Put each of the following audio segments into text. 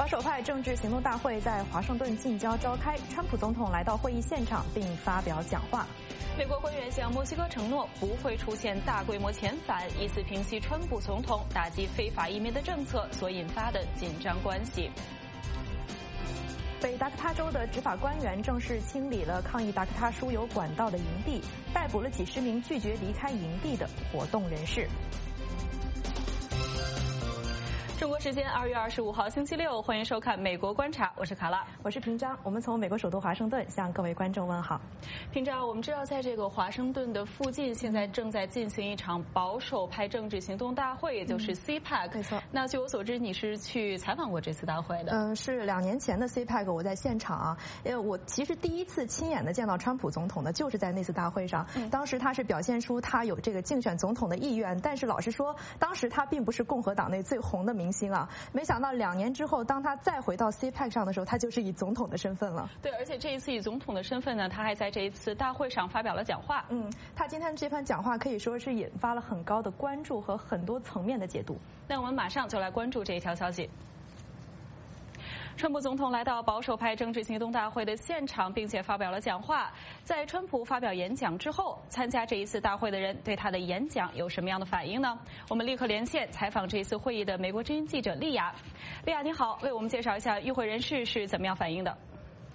保守派政治行动大会在华盛顿近郊召开，川普总统来到会议现场并发表讲话。 美国官员向墨西哥承诺不会出现大规模遣返，以此平息川普总统打击非法移民的政策所引发的紧张关系。 北达科他州的执法官员正式清理了抗议达科他输油管道的营地，逮捕了几十名拒绝离开营地的活动人士。 中国时间2月25号星期六，欢迎收看《美国观察》，我是卡拉， 我是平章。我们从美国首都华盛顿向各位观众问好。 平章，我们知道在这个华盛顿的附近，现在正在进行一场保守派政治行动大会，也就是 CPAC。 没错。 那据我所知，你是去采访过这次大会的？ 是2年前的 CPAC， 我在现场啊。我其实第一次亲眼的见到川普总统呢，就是在那次大会上。当时他是表现出他有这个竞选总统的意愿，但是老实说，当时他并不是共和党内最红的明星啊。没想到2年之后，当他再回到 CPAC 上的时候，他就是以总统的身份了。 对，而且这一次以总统的身份呢，他还在这一次大会上发表了讲话。 他今天这番讲话可以说是引发了很高的关注和很多层面的解读。 那我们马上就来关注这一条消息。川普总统来到保守派政治行动大会的现场，并且发表了讲话。在川普发表演讲之后，参加这一次大会的人对他的演讲有什么样的反应呢？我们立刻连线采访这一次会议的美国之音记者莉亚。莉亚，你好，为我们介绍一下与会人士是怎么样反应的？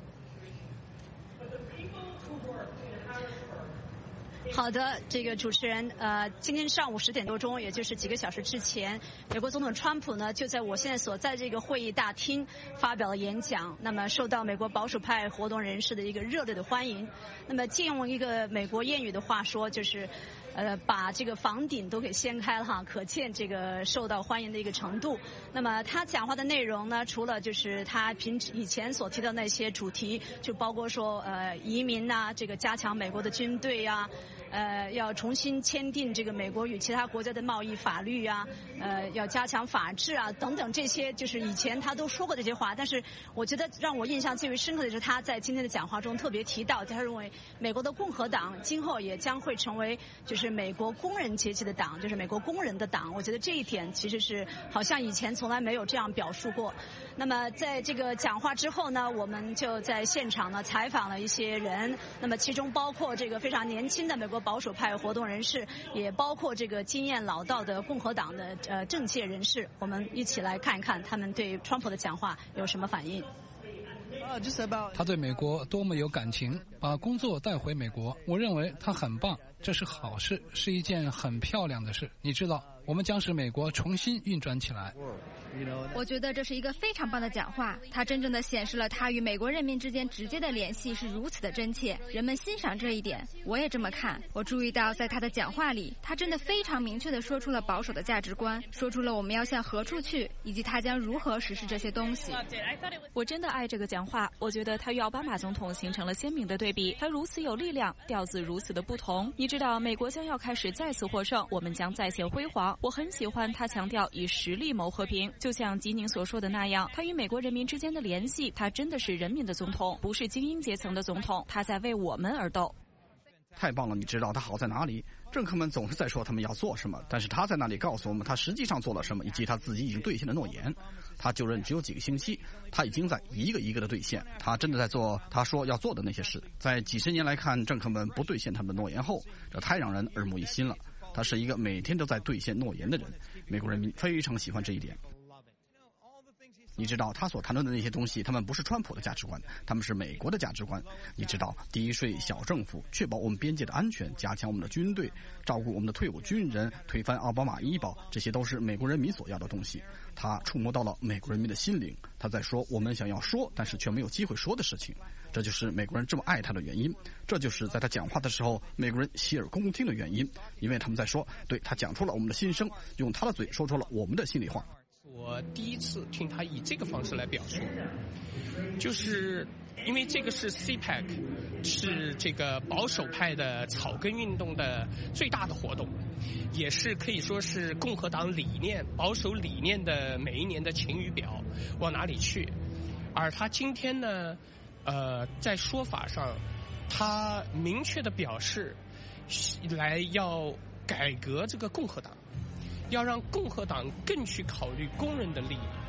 好的，这个主持人，今天上午10点多钟，也就是几个小时之前，美国总统川普呢就在我现在所在这个会议大厅发表了演讲，那么受到美国保守派活动人士的一个热烈的欢迎。那么借用一个美国谚语的话说，就是把这个房顶都给掀开了哈，可见这个受到欢迎的一个程度。那么他讲话的内容呢，除了就是他以前所提到那些主题，就包括说移民呐，这个加强美国的军队呀，要重新签订这个美国与其他国家的贸易法律啊，要加强法治啊等等，这些就是以前他都说过这些话。但是我觉得让我印象最为深刻的是他在今天的讲话中特别提到，他认为美国的共和党今后也将会成为就是美国工人阶级的党，就是美国工人的党。我觉得这一点其实是好像以前从来没有这样表述过。那么在这个讲话之后呢，我们就在现场呢采访了一些人，那么其中包括这个非常年轻的美国保守派活动人士，也包括这个经验老道的共和党的政界人士。我们一起来看一看他们对川普的讲话有什么反应。 他对美国多么有感情，把工作带回美国，我认为他很棒，这是好事，是一件很漂亮的事。你知道，我们将使美国重新运转起来。 我觉得这是一个非常棒的讲话，它真正的显示了他与美国人民之间直接的联系是如此的真切，人们欣赏这一点，我也这么看。我注意到在他的讲话里，他真的非常明确地说出了保守的价值观，说出了我们要向何处去，以及他将如何实施这些东西。 我真的爱这个讲话，我觉得他与奥巴马总统形成了鲜明的对比，他如此有力量，调子如此的不同。你知道，美国将要开始再次获胜，我们将再现辉煌。我很喜欢他强调以实力谋和平，就像吉宁所说的那样，他与美国人民之间的联系，他真的是人民的总统，不是精英阶层的总统，他在为我们而斗。 太棒了，你知道他好在哪里？政客们总是在说他们要做什么，但是他在那里告诉我们他实际上做了什么，以及他自己已经兑现的诺言。他就任只有几个星期，他已经在一个一个的兑现，他真的在做他说要做的那些事。在几十年来看，政客们不兑现他们的诺言后，这太让人耳目一新了。他是一个每天都在兑现诺言的人，美国人民非常喜欢这一点。你知道他所谈论的那些东西，他们不是川普的价值观，他们是美国的价值观。你知道，低税、小政府，确保我们边界的安全，加强我们的军队，照顾我们的退伍军人，推翻奥巴马医保，这些都是美国人民所要的东西。他触摸到了美国人民的心灵，他在说我们想要说但是却没有机会说的事情。这就是美国人这么爱他的原因，这就是在他讲话的时候美国人洗耳恭听的原因，因为他们在说，对，他讲出了我们的心声，用他的嘴说出了我们的心里话。 我第一次听他以这个方式来表述，就是因为这个是 CPAC， 是这个保守派的草根运动的最大的活动，也是可以说是共和党理念、保守理念的每一年的晴雨表往哪里去。而他今天呢，在说法上，他明确的表示，来要改革这个共和党。要让共和党更去考虑工人的利益，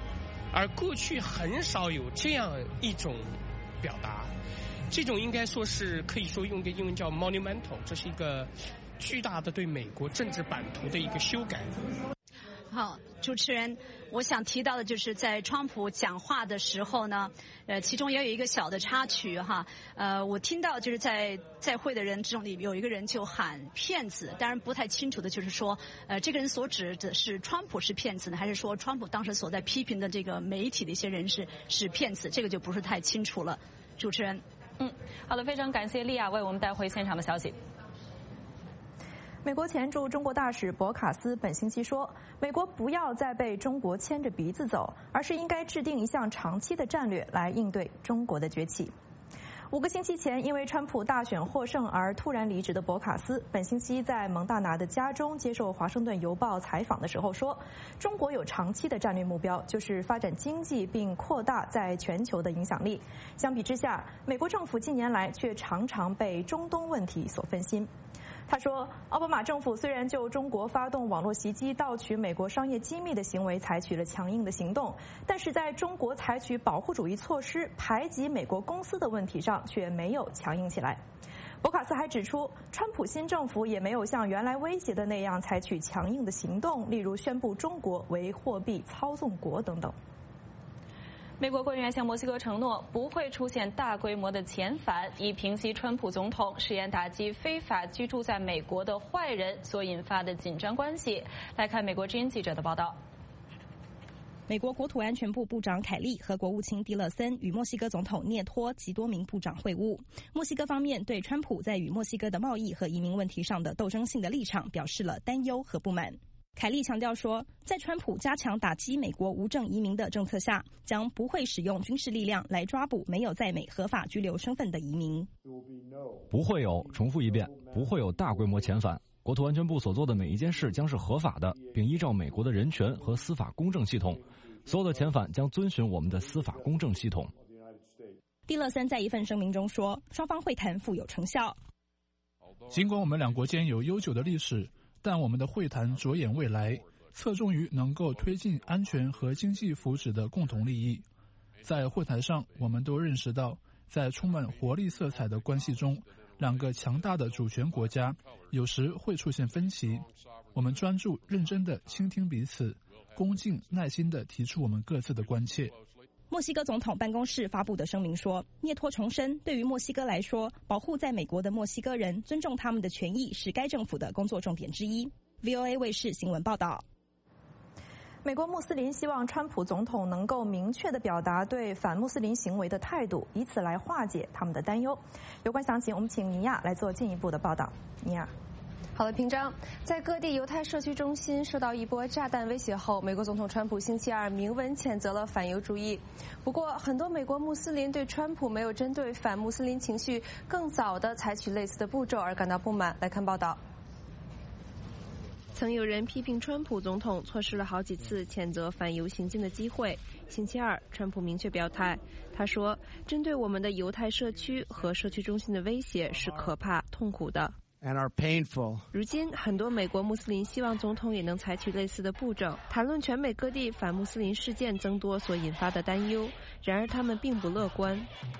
而过去很少有这样一种表达，这种应该说是可以说用个英文叫 monumental， 这是一个巨大的对美国政治版图的一个修改。 好，主持人，我想提到的就是在川普讲话的时候呢，其中也有一个小的插曲哈，我听到就是在会的人之中里有一个人就喊骗子，当然不太清楚的就是说，这个人所指的是川普是骗子呢，还是说川普当时所在批评的这个媒体的一些人是骗子，这个就不是太清楚了。主持人， 好的，非常感谢莉亚为我们带回现场的消息。 美国前驻中国大使博卡斯本星期说，美国不要再被中国牵着鼻子走，而是应该制定一项长期的战略来应对中国的崛起。5个星期前，因为川普大选获胜而突然离职的博卡斯，本星期在蒙大拿的家中接受《华盛顿邮报》采访的时候说，中国有长期的战略目标，就是发展经济并扩大在全球的影响力。相比之下，美国政府近年来却常常被中东问题所分心。他说，奥巴马政府虽然就中国发动网络袭击、盗取美国商业机密的行为采取了强硬的行动，但是在中国采取保护主义措施、排挤美国公司的问题上却没有强硬起来。博卡斯还指出，川普新政府也没有像原来威胁的那样采取强硬的行动，例如宣布中国为货币操纵国等等。 美国官员向墨西哥承诺不会出现大规模的遣返，以平息川普总统誓言打击非法居住在美国的坏人所引发的紧张关系。来看美国之音记者的报道。 美国国土安全部部长凯利和国务卿蒂勒森与墨西哥总统涅托及多名部长会晤。墨西哥方面对川普在与墨西哥的贸易和移民问题上的斗争性的立场表示了担忧和不满。凯利强调说，在川普加强打击美国无证移民的政策下，将不会使用军事力量来抓捕没有在美合法居留身份的移民。 不会有，重复一遍，不会有大规模遣返。国土安全部所做的每一件事将是合法的，并依照美国的人权和司法公正系统。所有的遣返将遵循我们的司法公正系统。 蒂勒森在一份声明中说，双方会谈富有成效。 尽管我们两国间有悠久的历史，但我们的会谈着眼未来，侧重于能够推进安全和经济福祉的共同利益。在会谈上，我们都认识到，在充满活力色彩的关系中，两个强大的主权国家有时会出现分歧。我们专注认真地倾听彼此，恭敬耐心地提出我们各自的关切。 墨西哥总统办公室发布的声明说，涅托重申，对于墨西哥来说，保护在美国的墨西哥人，尊重他们的权益是该政府的工作重点之一。VOA 卫视新闻报道。 美国穆斯林希望川普总统能够明确地表达对反穆斯林行为的态度，以此来化解他们的担忧。有关详情，我们请尼亚来做进一步的报道。尼亚。 好的，平章，在各地犹太社区中心受到一波炸弹威胁后，美国总统川普星期二明文谴责了反犹主义。不过，很多美国穆斯林对川普没有针对反穆斯林情绪更早地采取类似的步骤而感到不满。来看报道。曾有人批评川普总统错失了好几次谴责反犹行径的机会。星期二，川普明确表态，他说，针对我们的犹太社区和社区中心的威胁是可怕、痛苦的。 and are painful. 如今，很多美国穆斯林希望总统也能采取类似的步骤，谈论全美各地反穆斯林事件增多所引发的担忧。然而，他们并不乐观。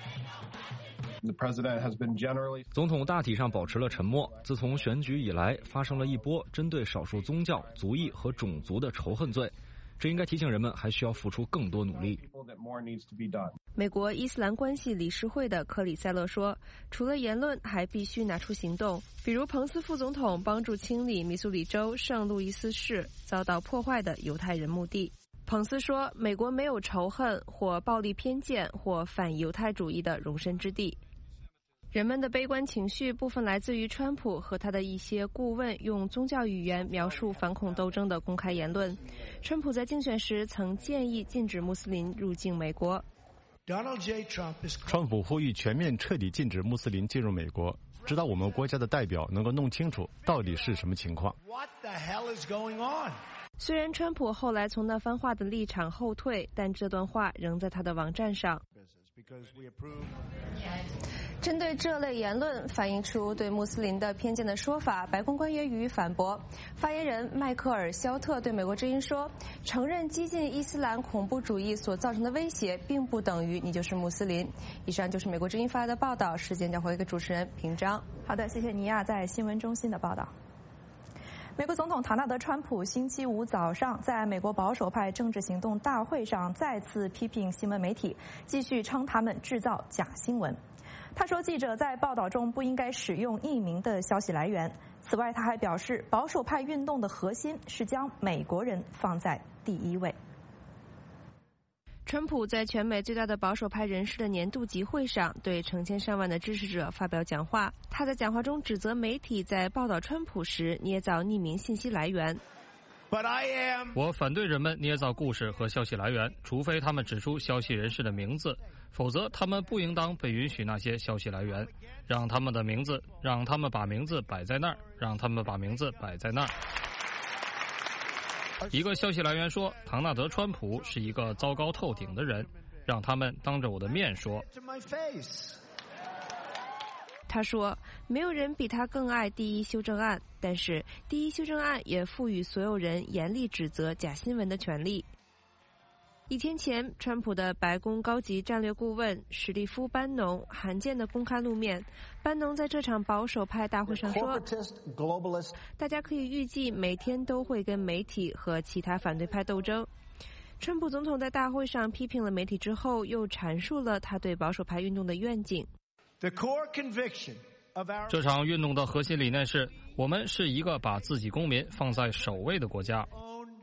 总统大体上保持了沉默。自从选举以来，发生了一波针对少数宗教、族裔和种族的仇恨罪。这应该提醒人们，还需要付出更多努力。 美国伊斯兰关系理事会的克里塞勒说，除了言论，还必须拿出行动。比如，彭斯副总统帮助清理密苏里州圣路易斯市遭到破坏的犹太人墓地。彭斯说，美国没有仇恨或暴力偏见或反犹太主义的容身之地。人们的悲观情绪部分来自于川普和他的一些顾问用宗教语言描述反恐斗争的公开言论。川普在竞选时曾建议禁止穆斯林入境美国。 川普呼吁全面彻底禁止穆斯林进入美国，直到我们国家的代表能够弄清楚到底是什么情况。 虽然川普后来从那番话的立场后退，但这段话仍在他的网站上。 针对这类言论反映出对穆斯林的偏见的说法，白宫官员予以反驳。发言人迈克尔·肖特对美国之音说：“承认激进伊斯兰恐怖主义所造成的威胁，并不等于你就是穆斯林。”以上就是美国之音发来的报道。时间交回给主持人平章。 好的，谢谢尼亚在新闻中心的报道。美国总统唐纳德·川普星期五早上在美国保守派政治行动大会上再次批评新闻媒体，继续称他们制造假新闻。他说，记者在报道中不应该使用匿名的消息来源。此外，他还表示，保守派运动的核心是将美国人放在第一位。 川普在全美最大的保守派人士的年度集会上，对成千上万的支持者发表讲话。他在讲话中指责媒体在报道川普时捏造匿名信息来源。 我反对人们捏造故事和消息来源，除非他们指出消息人士的名字，否则他们不应当被允许那些消息来源。让他们把名字摆在那儿，让他们把名字摆在那儿。一个消息来源说，唐纳德·川普是一个糟糕透顶的人，让他们当着我的面说。 他说，没有人比他更爱第一修正案，但是第一修正案也赋予所有人严厉指责假新闻的权利。1天前，川普的白宫高级战略顾问史蒂夫·班农罕见地公开露面。班农在这场保守派大会上说，大家可以预计每天都会跟媒体和其他反对派斗争。川普总统在大会上批评了媒体之后，又阐述了他对保守派运动的愿景。 这场运动的核心理念是，我们是一个把自己公民放在首位的国家。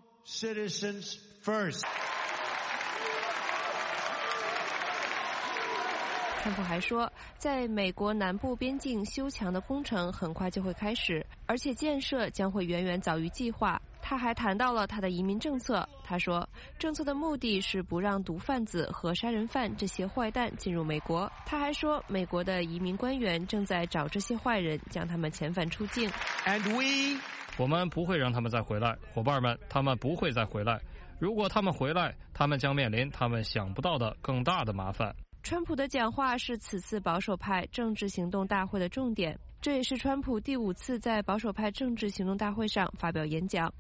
川普还说，在美国南部边境修墙的工程很快就会开始，而且建设将会远远早于计划。他还谈到了他的移民政策。他说，政策的目的是不让毒贩子和杀人犯这些坏蛋进入美国。他还说，美国的移民官员正在找这些坏人，将他们遣返出境。 我们不会让他们再回来，伙伴们，他们不会再回来。如果他们回来，他们将面临他们想不到的更大的麻烦。 川普的讲话是此次保守派政治行动大会的重点，这也是川普第5次在保守派政治行动大会上发表演讲。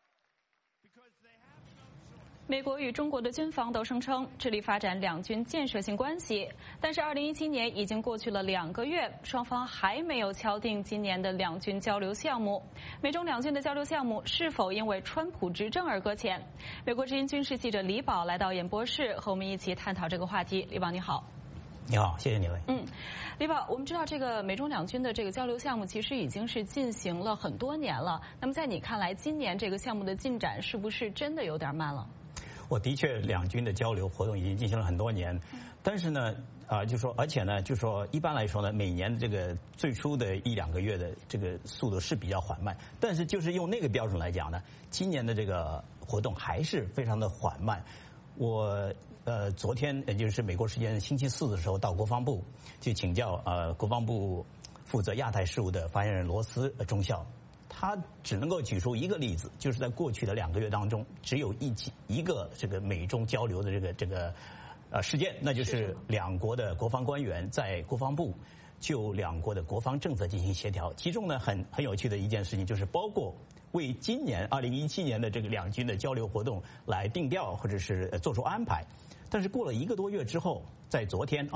美国与中国的军方都声称致力发展两军建设性关系，但是2017年已经过去了2个月，双方还没有敲定今年的两军交流项目。美中两军的交流项目是否因为川普执政而搁浅？美国之音军事记者李宝来到演播室，和我们一起探讨这个话题。李宝你好。 你好，谢谢你。 李宝，我们知道这个美中两军的这个交流项目其实已经是进行了很多年了。那么在你看来，今年这个项目的进展是不是真的有点慢了？ 我的确，两军的交流活动已经进行了很多年，但是呢，而且呢，一般来说呢，每年这个最初的1-2个月的这个速度是比较缓慢，但是就是用那个标准来讲呢，今年的这个活动还是非常的缓慢。我昨天也就是美国时间星期4的时候到国防部去请教国防部负责亚太事务的发言人罗斯中校。他只能够举出一个例子，就是在过去的2个月当中，只有一个这个美中交流的这个事件，那就是两国的国防官员在国防部就两国的国防政策进行协调。其中呢，很有趣的一件事情，就是包括为今年2017年的这个两军的交流活动来定调或者是做出安排。但是过了1个多月之后，在昨天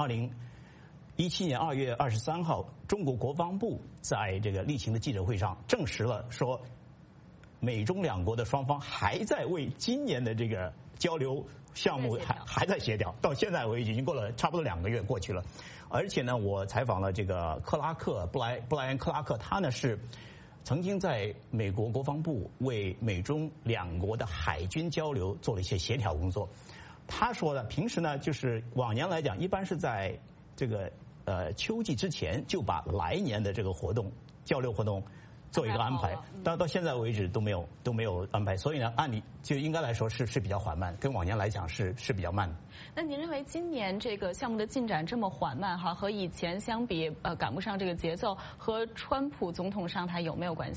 2017年2月23号，中国国防部在这个例行的记者会上证实了说，美中两国的双方还在为今年的这个交流项目还在协调，到现在为止已经过了差不多2个月过去了。而且呢，我采访了这个布莱恩克拉克，他呢是曾经在美国国防部为美中两国的海军交流做了一些协调工作。他说的，平时呢就是往年来讲，一般是在这个秋季之前就把来年的这个交流活动做一个安排，到现在为止都没有安排，所以呢，按理就应该来说是比较缓慢，跟往年来讲是比较慢的。 那您认为今年这个项目的进展这么缓慢哈，和以前相比赶不上这个节奏，和川普总统上台有没有关系？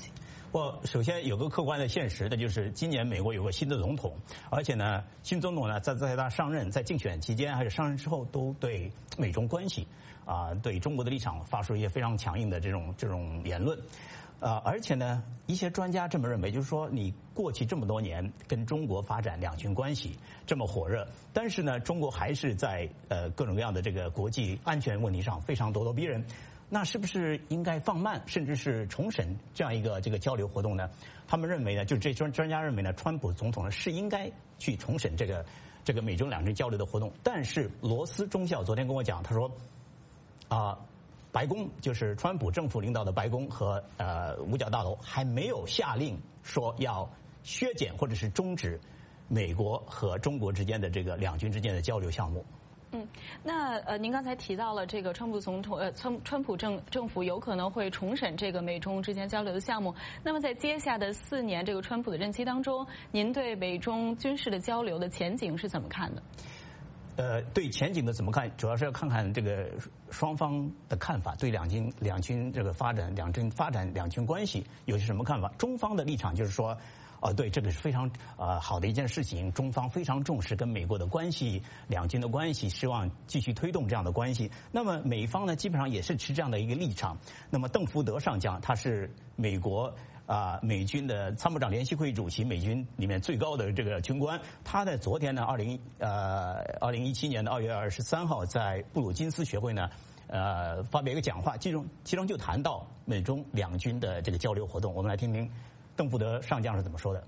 首先有个客观的现实的就是今年美国有个新的总统，而且呢，新总统呢在他上任、在竞选期间还是上任之后，都对美中关系对中国的立场发出一些非常强硬的这种言论。而且呢，一些专家这么认为，就是说你过去这么多年跟中国发展两军关系这么火热，但是呢，中国还是在各种各样的这个国际安全问题上非常咄咄逼人。那是不是应该放慢，甚至是重审这样一个这个交流活动呢？他们认为呢，就是这专家认为呢，川普总统呢是应该去重审这个美中两军交流的活动。但是罗斯中校昨天跟我讲，他说白宫就是川普政府领导的白宫和五角大楼还没有下令说要削减或者是终止美国和中国之间的这个两军之间的交流项目。 那您刚才提到了这个川普政府有可能会重审这个美中之间交流的项目。那么在接下的4年这个川普的任期当中，您对美中军事的交流的前景是怎么看的？ 对前景的怎么看，主要是要看看这个双方的看法，对两军这个发展两军关系有些什么看法。中方的立场就是说，对，这个是非常好的一件事情，中方非常重视跟美国的关系，两军的关系，希望继续推动这样的关系。那么美方呢，基本上也是持这样的一个立场。那么邓福德上将，他是美国美军的参谋长联席会议主席，美军里面最高的这个军官，他在昨天呢，2017年的2月23号在布鲁金斯学会呢发表一个讲话，其中就谈到美中两军的这个交流活动。我们来听听邓福德上将是怎么说的。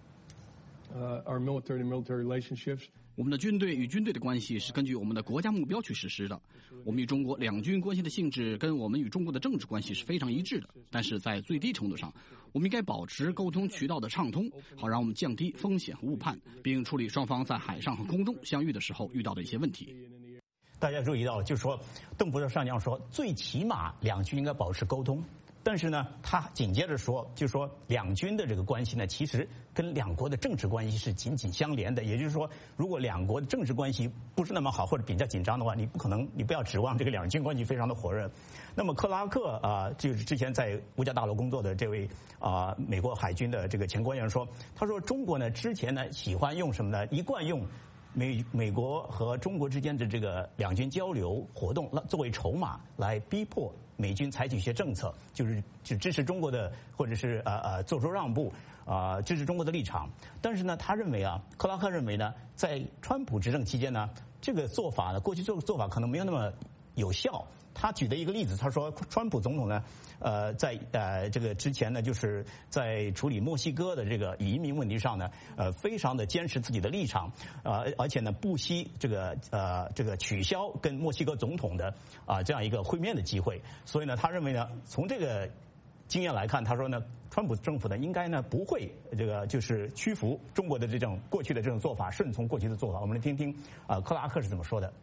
Our military to military relationships. 我们的军队与军队的关系是根据我们的国家目标去实施的。我们与中国两军关系的性质跟我们与中国的政治关系是非常一致的。但是在最低程度上，我们应该保持沟通渠道的畅通，好让我们降低风险和误判，并处理双方在海上和空中相遇的时候遇到的一些问题。 大家注意到，就是说，邓福德上将说，最起码两军应该保持沟通。但是呢，他紧接着说，就说两军的这个关系呢，其实跟两国的政治关系是紧紧相连的。也就是说，如果两国的政治关系不是那么好或者比较紧张的话，你不要指望这个两军关系非常的火热。那么克拉克就是之前在五角大楼工作的这位美国海军的这个前官员说，他说中国呢之前呢喜欢用什么呢？一贯用美国和中国之间的这个两军交流活动作为筹码来逼迫美军采取一些政策，就支持中国的，或者是做出让步，支持中国的立场。但是呢，他认为克拉克认为呢，在川普执政期间呢，这个做法呢，过去这个做法可能没有那么有效。他举的一个例子，他说川普总统呢，在这个之前呢，就是在处理墨西哥的这个移民问题上呢，非常的坚持自己的立场，而且呢不惜这个取消跟墨西哥总统的这样一个会面的机会。所以呢，他认为呢，从这个经验来看，他说呢，川普政府呢应该呢不会这个就是屈服中国的这种过去的这种做法，顺从过去的做法。我们来听听克拉克是怎么说的。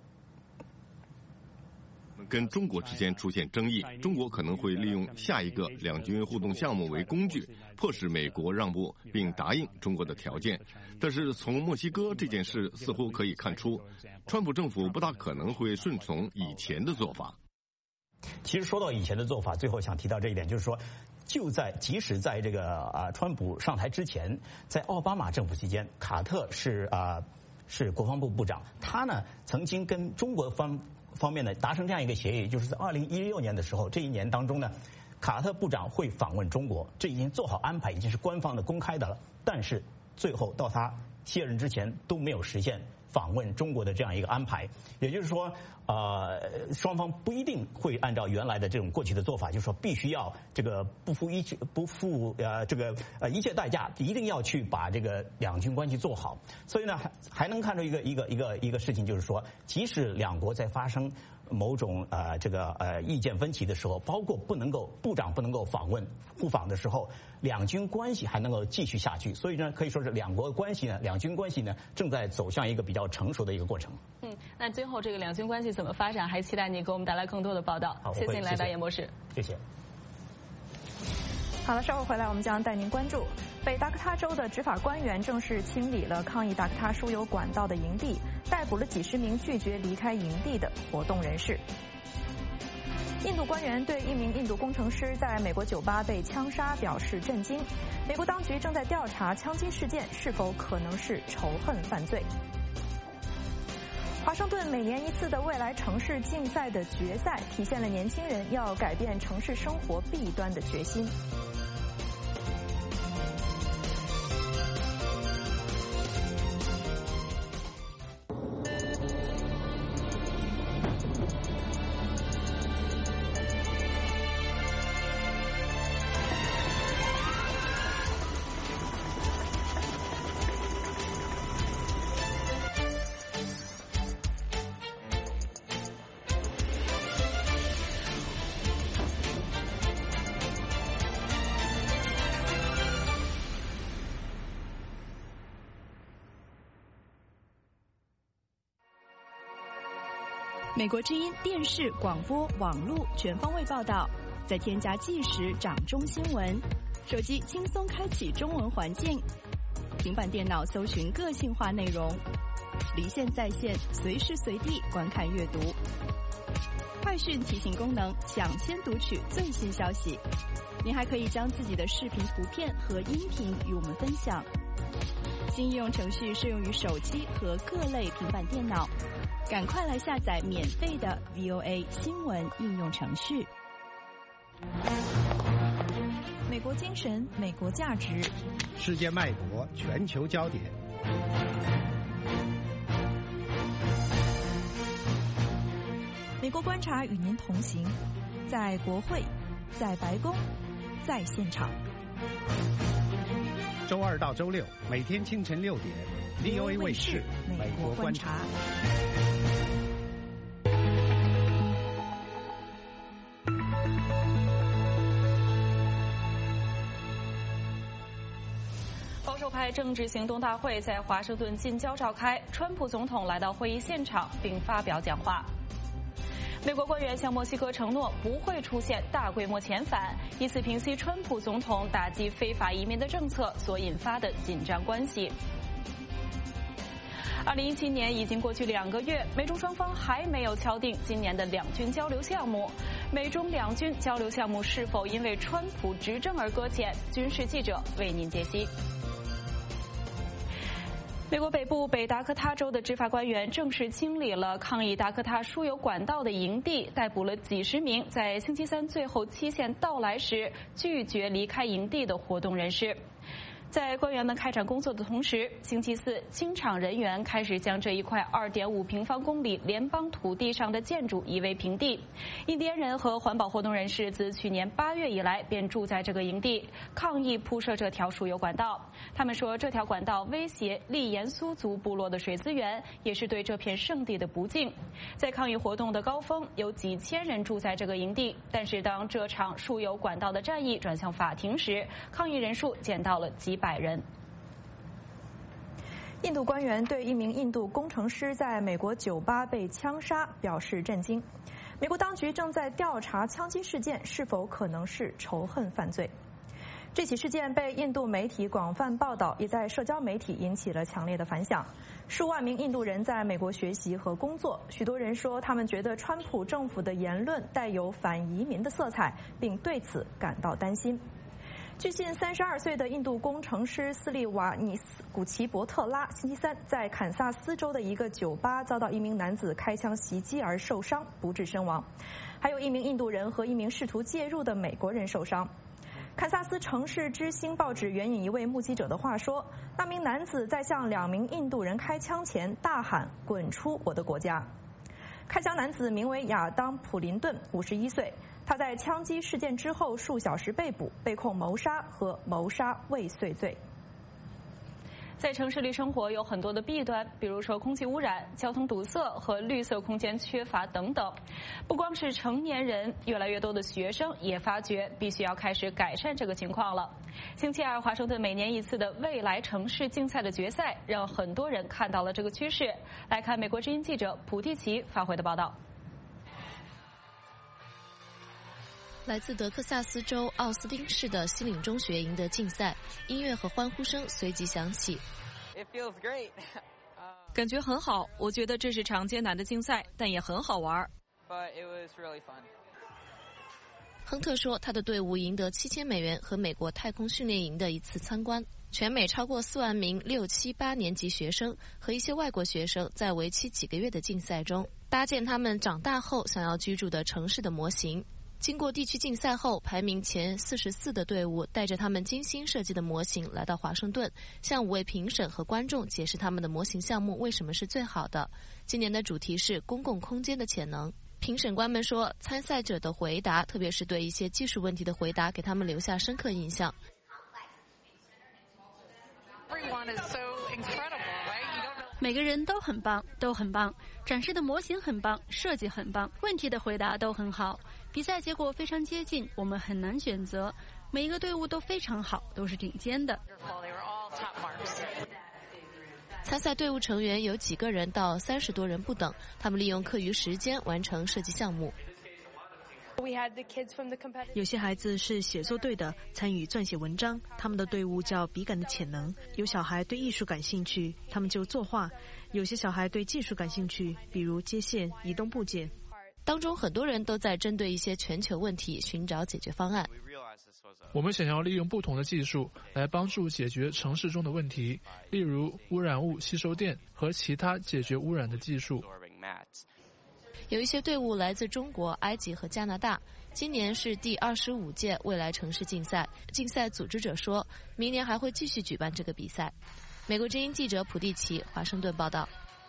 跟中国之间出现争议，中国可能会利用下一个两军互动项目为工具，迫使美国让步并答应中国的条件。但是从墨西哥这件事似乎可以看出，川普政府不大可能会顺从以前的做法。 其实说到以前的做法，最后想提到这一点，就是说，即使在这个川普上台之前，在奥巴马政府期间，卡特是国防部部长，他呢曾经跟中国方面呢达成这样一个协议，就是在2016年的时候，这一年当中呢，卡特部长会访问中国，这已经做好安排，已经是官方的公开的了。但是最后到他卸任之前都没有实现访问中国的这样一个安排，也就是说，双方不一定会按照原来的这种过去的做法，就是说必须要这个不负一切代价，一定要去把这个两军关系做好。所以呢，还能看出一个事情，就是说，即使两国在发生某种意见分歧的时候，包括部长不能够互访的时候，两军关系还能够继续下去。所以呢，可以说是两军关系呢正在走向一个比较成熟的一个过程。 那最后这个两军关系怎么发展，还期待你给我们带来更多的报道。谢谢你来到演播室。 谢谢。 好了，稍后回来我们将带您关注北达科他州的执法官员正式清理了抗议达科他输油管道的营地，逮捕了几十名拒绝离开营地的活动人士。 印度官员对一名印度工程师在美国酒吧被枪杀表示震惊。美国当局正在调查枪击事件是否可能是仇恨犯罪。华盛顿每年一次的未来城市竞赛的决赛，体现了年轻人要改变城市生活弊端的决心。 美国之音电视、广播、网络全方位报道，再添加即时掌中新闻，手机轻松开启中文环境，平板电脑搜寻个性化内容，离线在线，随时随地观看阅读。快讯提醒功能，抢先读取最新消息。您还可以将自己的视频、图片和音频与我们分享。新应用程序适用于手机和各类平板电脑。赶快来下载免费的 VOA 新闻应用程序。 美国精神，美国价值， 世界脉搏，全球焦点。 美国观察与您同行，在国会，在白宫，在现场。 周二到周六，每天清晨6点 ，VOA 卫视美国观察。 保守派政治行动大会在华盛顿近郊召开，川普总统来到会议现场并发表讲话。美国官员向墨西哥承诺不会出现大规模遣返，以此平息川普总统打击非法移民的政策所引发的紧张关系。2017年已经过去2个月，美中双方还没有敲定今年的两军交流项目。美中两军交流项目是否因为川普执政而搁浅？军事记者为您解析。美国北部北达科他州的执法官员正式清理了抗议达科他输油管道的营地，逮捕了几十名在星期三最后期限到来时拒绝离开营地的活动人士。在官员们开展工作的同时，星期四，清场人员开始将这一块2.5平方公里联邦土地上的建筑夷为平地。印第安人和环保活动人士自去年8月以来便住在这个营地，抗议铺设这条输油管道。他们说，这条管道威胁利延苏族部落的水资源，也是对这片圣地的不敬。在抗议活动的高峰，有几千人住在这个营地，但是当这场输油管道的战役转向法庭时，抗议人数减到了几百人。 印度官员对一名印度工程师在美国酒吧被枪杀表示震惊。美国当局正在调查枪击事件是否可能是仇恨犯罪。这起事件被印度媒体广泛报道，也在社交媒体引起了强烈的反响。数万名印度人在美国学习和工作，许多人说他们觉得川普政府的言论带有反移民的色彩，并对此感到担心。据信，32岁的印度工程师斯利瓦尼斯古奇伯特拉星期三在堪萨斯州的一个酒吧遭到一名男子开枪袭击而受伤，不治身亡。还有一名印度人和一名试图介入的美国人受伤。堪萨斯城市之星报纸援引一位目击者的话说，那名男子在向2名印度人开枪前大喊“滚出我的国家”。开枪男子名为亚当·普林顿，51岁。他在枪击事件之后数小时被捕，被控谋杀和谋杀未遂罪。 在城市里生活有很多的弊端，比如说空气污染、交通堵塞和绿色空间缺乏等等。不光是成年人，越来越多的学生也发觉必须要开始改善这个情况了。星期二，华盛顿每年一次的未来城市竞赛的决赛，让很多人看到了这个趋势。来看美国之音记者普蒂奇发回的报道。 来自德克萨斯州奥斯汀市的西岭中学赢得竞赛，音乐和欢呼声随即响起。 感觉很好，我觉得这是场艰难的竞赛，但也很好玩。 亨特说，他的队伍赢得7000美元和美国太空训练营的一次参观。全美超过4万名6、7、8年级学生和一些外国学生在为期几个月的竞赛中搭建他们长大后想要居住的城市的模型。经过地区竞赛后，排名前44的队伍带着他们精心设计的模型来到华盛顿，向5位评审和观众解释他们的模型项目为什么是最好的。今年的主题是公共空间的潜能。评审官们说，参赛者的回答，特别是对一些技术问题的回答，给他们留下深刻印象。 每个人都很棒，都很棒，展示的模型很棒，设计很棒，问题的回答都很好。比赛结果非常接近，我们很难选择。每一个队伍都非常好，都是顶尖的。 参赛队伍成员有几个人到30多人不等，他们利用课余时间完成设计项目。 有些孩子是写作队的，参与撰写文章，他们的队伍叫笔杆的潜能。有小孩对艺术感兴趣，他们就作画；有些小孩对技术感兴趣，比如接线、移动部件。 当中很多人都在针对一些全球问题寻找解决方案。 我们想要利用不同的技术来帮助解决城市中的问题，例如污染物吸收电和其他解决污染的技术。 有一些队伍来自中国、埃及和加拿大。今年是第25届未来城市竞赛。竞赛组织者说，明年还会继续举办这个比赛。美国之音记者普蒂奇，华盛顿报道。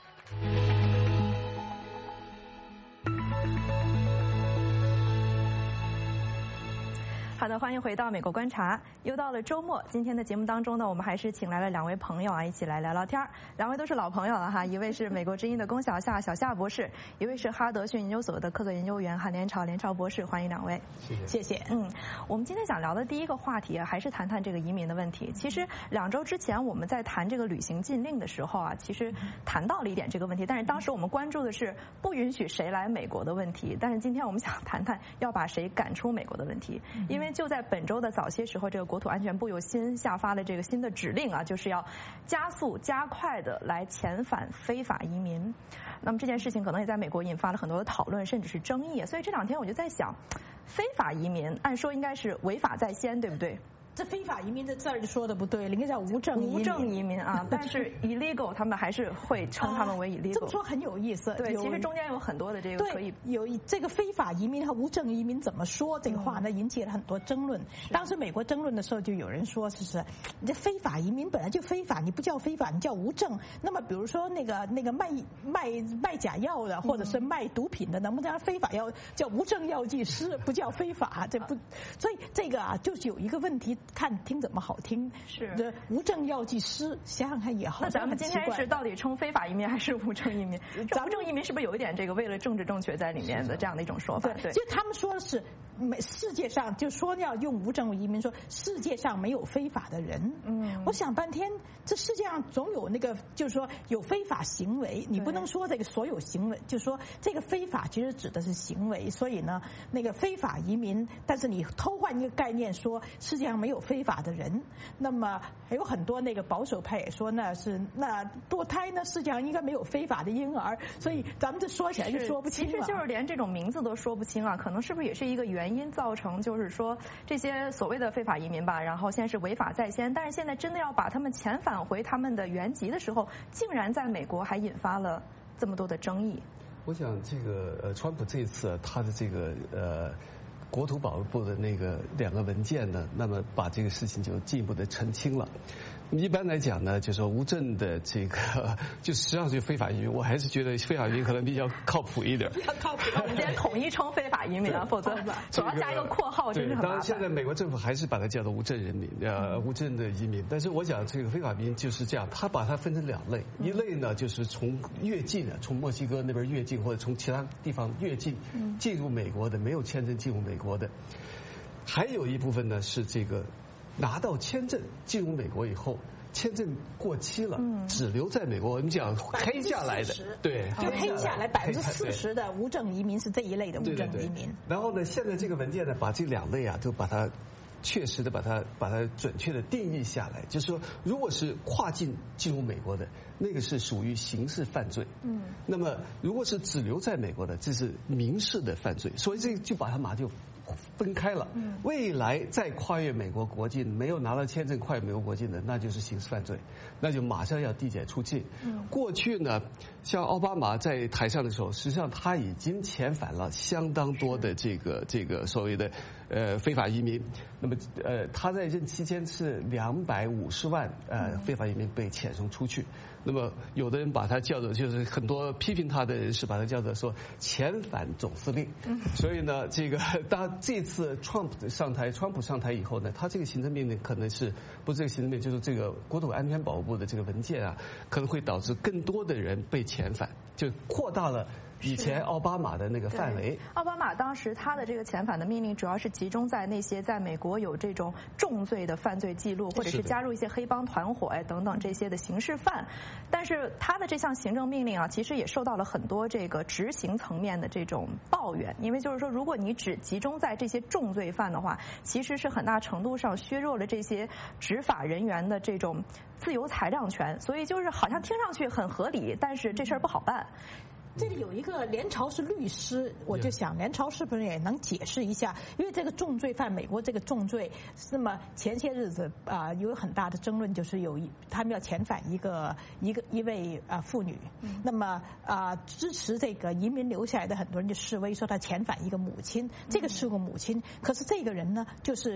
好的，欢迎回到美国观察。又到了周末，今天的节目当中呢，我们还是请来了2位朋友啊，一起来聊聊天。2位都是老朋友了哈，一位是美国之音的龚小夏博士，一位是哈德逊研究所的客座研究员韩连朝博士，欢迎2位。谢谢。我们今天想聊的第一个话题还是谈谈这个移民的问题。其实2周之前我们在谈这个旅行禁令的时候啊，其实谈到了一点这个问题，但是当时我们关注的是不允许谁来美国的问题。但是今天我们想谈谈要把谁赶出美国的问题，因为就在本周的早些时候，这个国土安全部又新下发了这个新的指令啊，就是要加速加快的来遣返非法移民。那么这件事情可能也在美国引发了很多的讨论，甚至是争议。所以这2天我就在想，非法移民按说应该是违法在先，对不对？ 这非法移民这字儿就说的不对，应该叫无证移民啊。但是 illegal 他们还是会称他们为 illegal。 这么说很有意思。 对，其实中间有很多的这个可以有这个非法移民和无证移民怎么说这个话呢，引起了很多争论。当时美国争论的时候，就有人说是你这非法移民本来就非法，你不叫非法，你叫无证。那么比如说那个卖假药的，或者是卖毒品的，能不能非法要叫无证药剂师，不叫非法？这不，所以这个啊，就是有一个问题。听怎么好听， 是这无证药剂师，想想看也好。 那咱们今天是到底称非法移民还是无证移民？无证移民是不是有一点这个为了政治正确在里面的这样的一种说法？ 对，就他们说的是世界上就说要用无证移民，说世界上没有非法的人。我想半天，这世界上总有那个，就是说有非法行为，你不能说这个所有行为，就是说这个非法其实指的是行为。所以呢，那个非法移民，但是你偷换一个概念说世界上没有非法的人，那么还有很多那个保守派也说那堕胎呢，世界上应该没有非法的婴儿，所以咱们这说起来就说不清了。 其实就是连这种名字都说不清啊，可能是不是也是一个原因造成，就是说这些所谓的非法移民吧，然后现在是违法在先，但是现在真的要把他们遣返回他们的原籍的时候，竟然在美国还引发了这么多的争议。 我想这个川普这一次他的这个国土保卫部的那个2个文件呢，那么把这个事情就进一步的澄清了。一般来讲呢，就是说无证的这个，就实际上是非法移民。我还是觉得非法移民可能比较靠谱一点。 比较靠谱。我们今天统一称非法移民啊，否则总要加一个括号，真是很麻烦。 当然，现在美国政府还是把它叫做无证人民，无证的移民。但是我讲这个非法移民就是这样，他把它分成2类，一类呢就是从越境的，从墨西哥那边越境或者从其他地方越境进入美国的，没有签证进入美国的。还有一部分呢是这个拿到签证进入美国以后，签证过期了，只留在美国，我们讲黑下来的，对， 就黑下来40%的无证移民是这一类的无证移民。 然后呢，现在这个文件呢，把这2类啊都把它确实的把它准确的定义下来，就是说，如果是跨境进入美国的，那个是属于刑事犯罪。那么如果是只留在美国的，这是民事的犯罪。所以这就把它就分开了。未来再跨越美国国境，没有拿到签证跨越美国国境的，那就是刑事犯罪，那就马上要递解出境。过去呢，像奥巴马在台上的时候，实际上他已经遣返了相当多的这个所谓的非法移民。那么他在任期间是250万非法移民被遣送出去。那么有的人把他叫做，就是很多批评他的人士把他叫做说遣返总司令。所以呢，当这次川普上台以后呢，他这个行政命令可能是不是这个行政命令，就是这个国土安全保护部的这个文件啊，可能会导致更多的人被遣返，就扩大了以前奥巴马的那个范围。 奥巴马当时他的这个遣返的命令主要是集中在那些在美国有这种重罪的犯罪记录，或者是加入一些黑帮团伙等等这些的刑事犯。但是他的这项行政命令啊，其实也受到了很多这个执行层面的这种抱怨，因为就是说，如果你只集中在这些重罪犯的话，其实是很大程度上削弱了这些执法人员的这种自由裁量权，所以就是好像听上去很合理，但是这事儿不好办。 这里有一个连朝是律师，我就想连朝是不是也能解释一下？因为这个重罪犯，美国这个重罪，那么前些日子有很大的争论，就是他们要遣返一位妇女，那么支持这个移民留下来的很多人就示威说他遣返一个母亲，这个是个母亲，可是这个人呢就是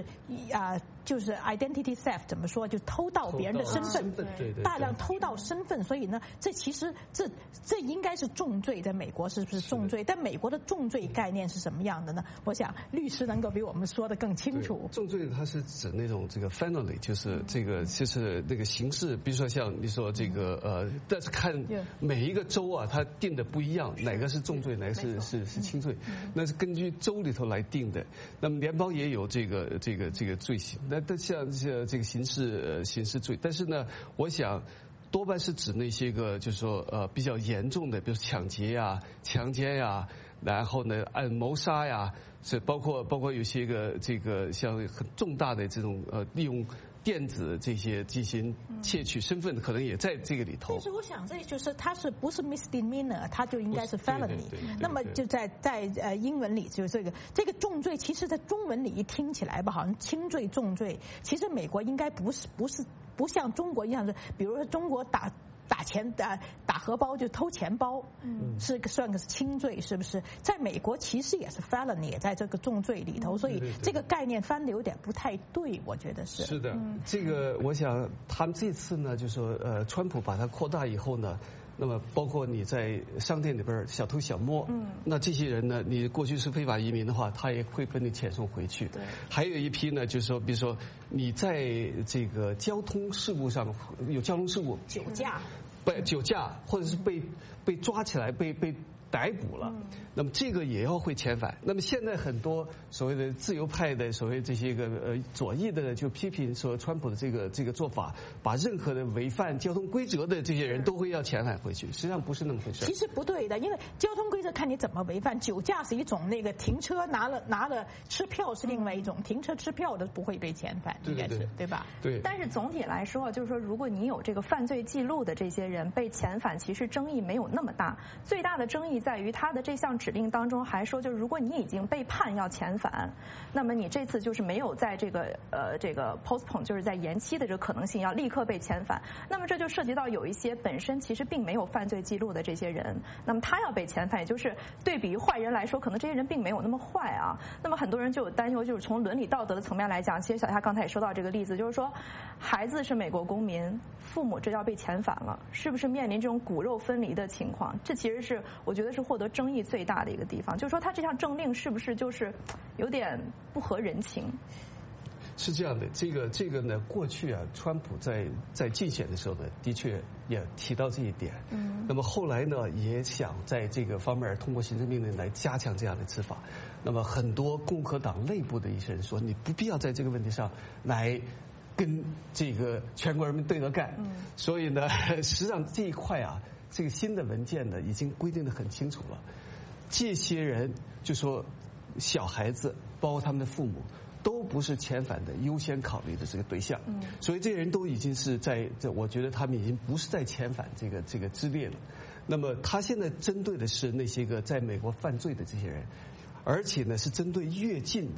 identity theft， 怎么说，就偷盗别人的身份，大量偷盗身份，所以呢，这其实这应该是重罪，在美国是不是重罪？但美国的重罪概念是什么样的呢？我想律师能够比我们说得更清楚。 重罪它是指那种这个 felony， 就是就是那个刑事，比如说像你说这个但是看每一个州啊，它定的不一样，哪个是重罪，哪个是轻罪，那是根据州里头来定的。那么联邦也有这个罪行，那像这个刑事罪，但是呢，我想多半是指那些个就是说比较严重的，比如抢劫呀、强奸呀，然后呢谋杀呀，是包括有些个这个像很重大的这种利用电子这些进行窃取身份的，可能也在这个里头。 但是我想这就是它是不是 misdemeanor， 它就应该是 felony。那么就在英文里就是这个重罪，其实在中文里一听起来吧，好像轻罪重罪，其实美国应该不像中国一样，比如说中国打荷包就偷钱包，算个轻罪，是不是？在美国其实也是 felony， 也在这个重罪里头，所以这个概念翻的有点不太对，我觉得是。 是的，这个我想他们这次呢，就说川普把它扩大以后呢。那么，包括你在商店里边小偷小摸，那这些人呢，你过去是非法移民的话，他也会被你遣送回去。对，还有一批呢，就是说，比如说你在这个交通事故上有交通事故， 酒驾， 或者是被抓起来被逮捕了，那么这个也要会遣返。那么现在很多所谓的自由派的所谓这些个左翼的就批评说川普的这个做法，把任何的违反交通规则的这些人都会要遣返回去，实际上不是那么回事。 其实不对的，因为交通规则看你怎么违反，酒驾是一种，那个停车拿了吃票是另外一种，停车吃票的不会被遣返，应该是对吧？ 对。 但是总体来说，就是说，如果你有这个犯罪记录的这些人被遣返，其实争议没有那么大，最大的争议在于他的这项指令当中还说，就是如果你已经被判要遣返，那么你这次就是没有在这个 postpone， 就是在延期的这个可能性，要立刻被遣返。那么这就涉及到有一些本身其实并没有犯罪记录的这些人，那么他要被遣返，也就是对比于坏人来说，可能这些人并没有那么坏啊。那么很多人就有担忧，就是从伦理道德的层面来讲，其实小夏刚才也说到这个例子，就是说孩子是美国公民，父母这要被遣返了，是不是面临这种骨肉分离的情况？这其实是我觉得是获得争议最大的一个地方，就是说他这项政令是不是就是有点不合人情？ 是这样的，这个呢，过去啊，川普在竞选的时候呢，的确也提到这一点。那么后来呢，也想在这个方面通过行政命令来加强这样的执法。那么很多共和党内部的一些人说，你不必要在这个问题上来跟这个全国人民对着干。所以呢，实际上这一块啊，这个新的文件呢，已经规定得很清楚了。这些人就说小孩子，包括他们的父母，都不是遣返的优先考虑的这个对象。所以这些人都已经是我觉得他们已经不是在遣返这个之列了。那么他现在针对的是那些个在美国犯罪的这些人，而且呢是针对越境的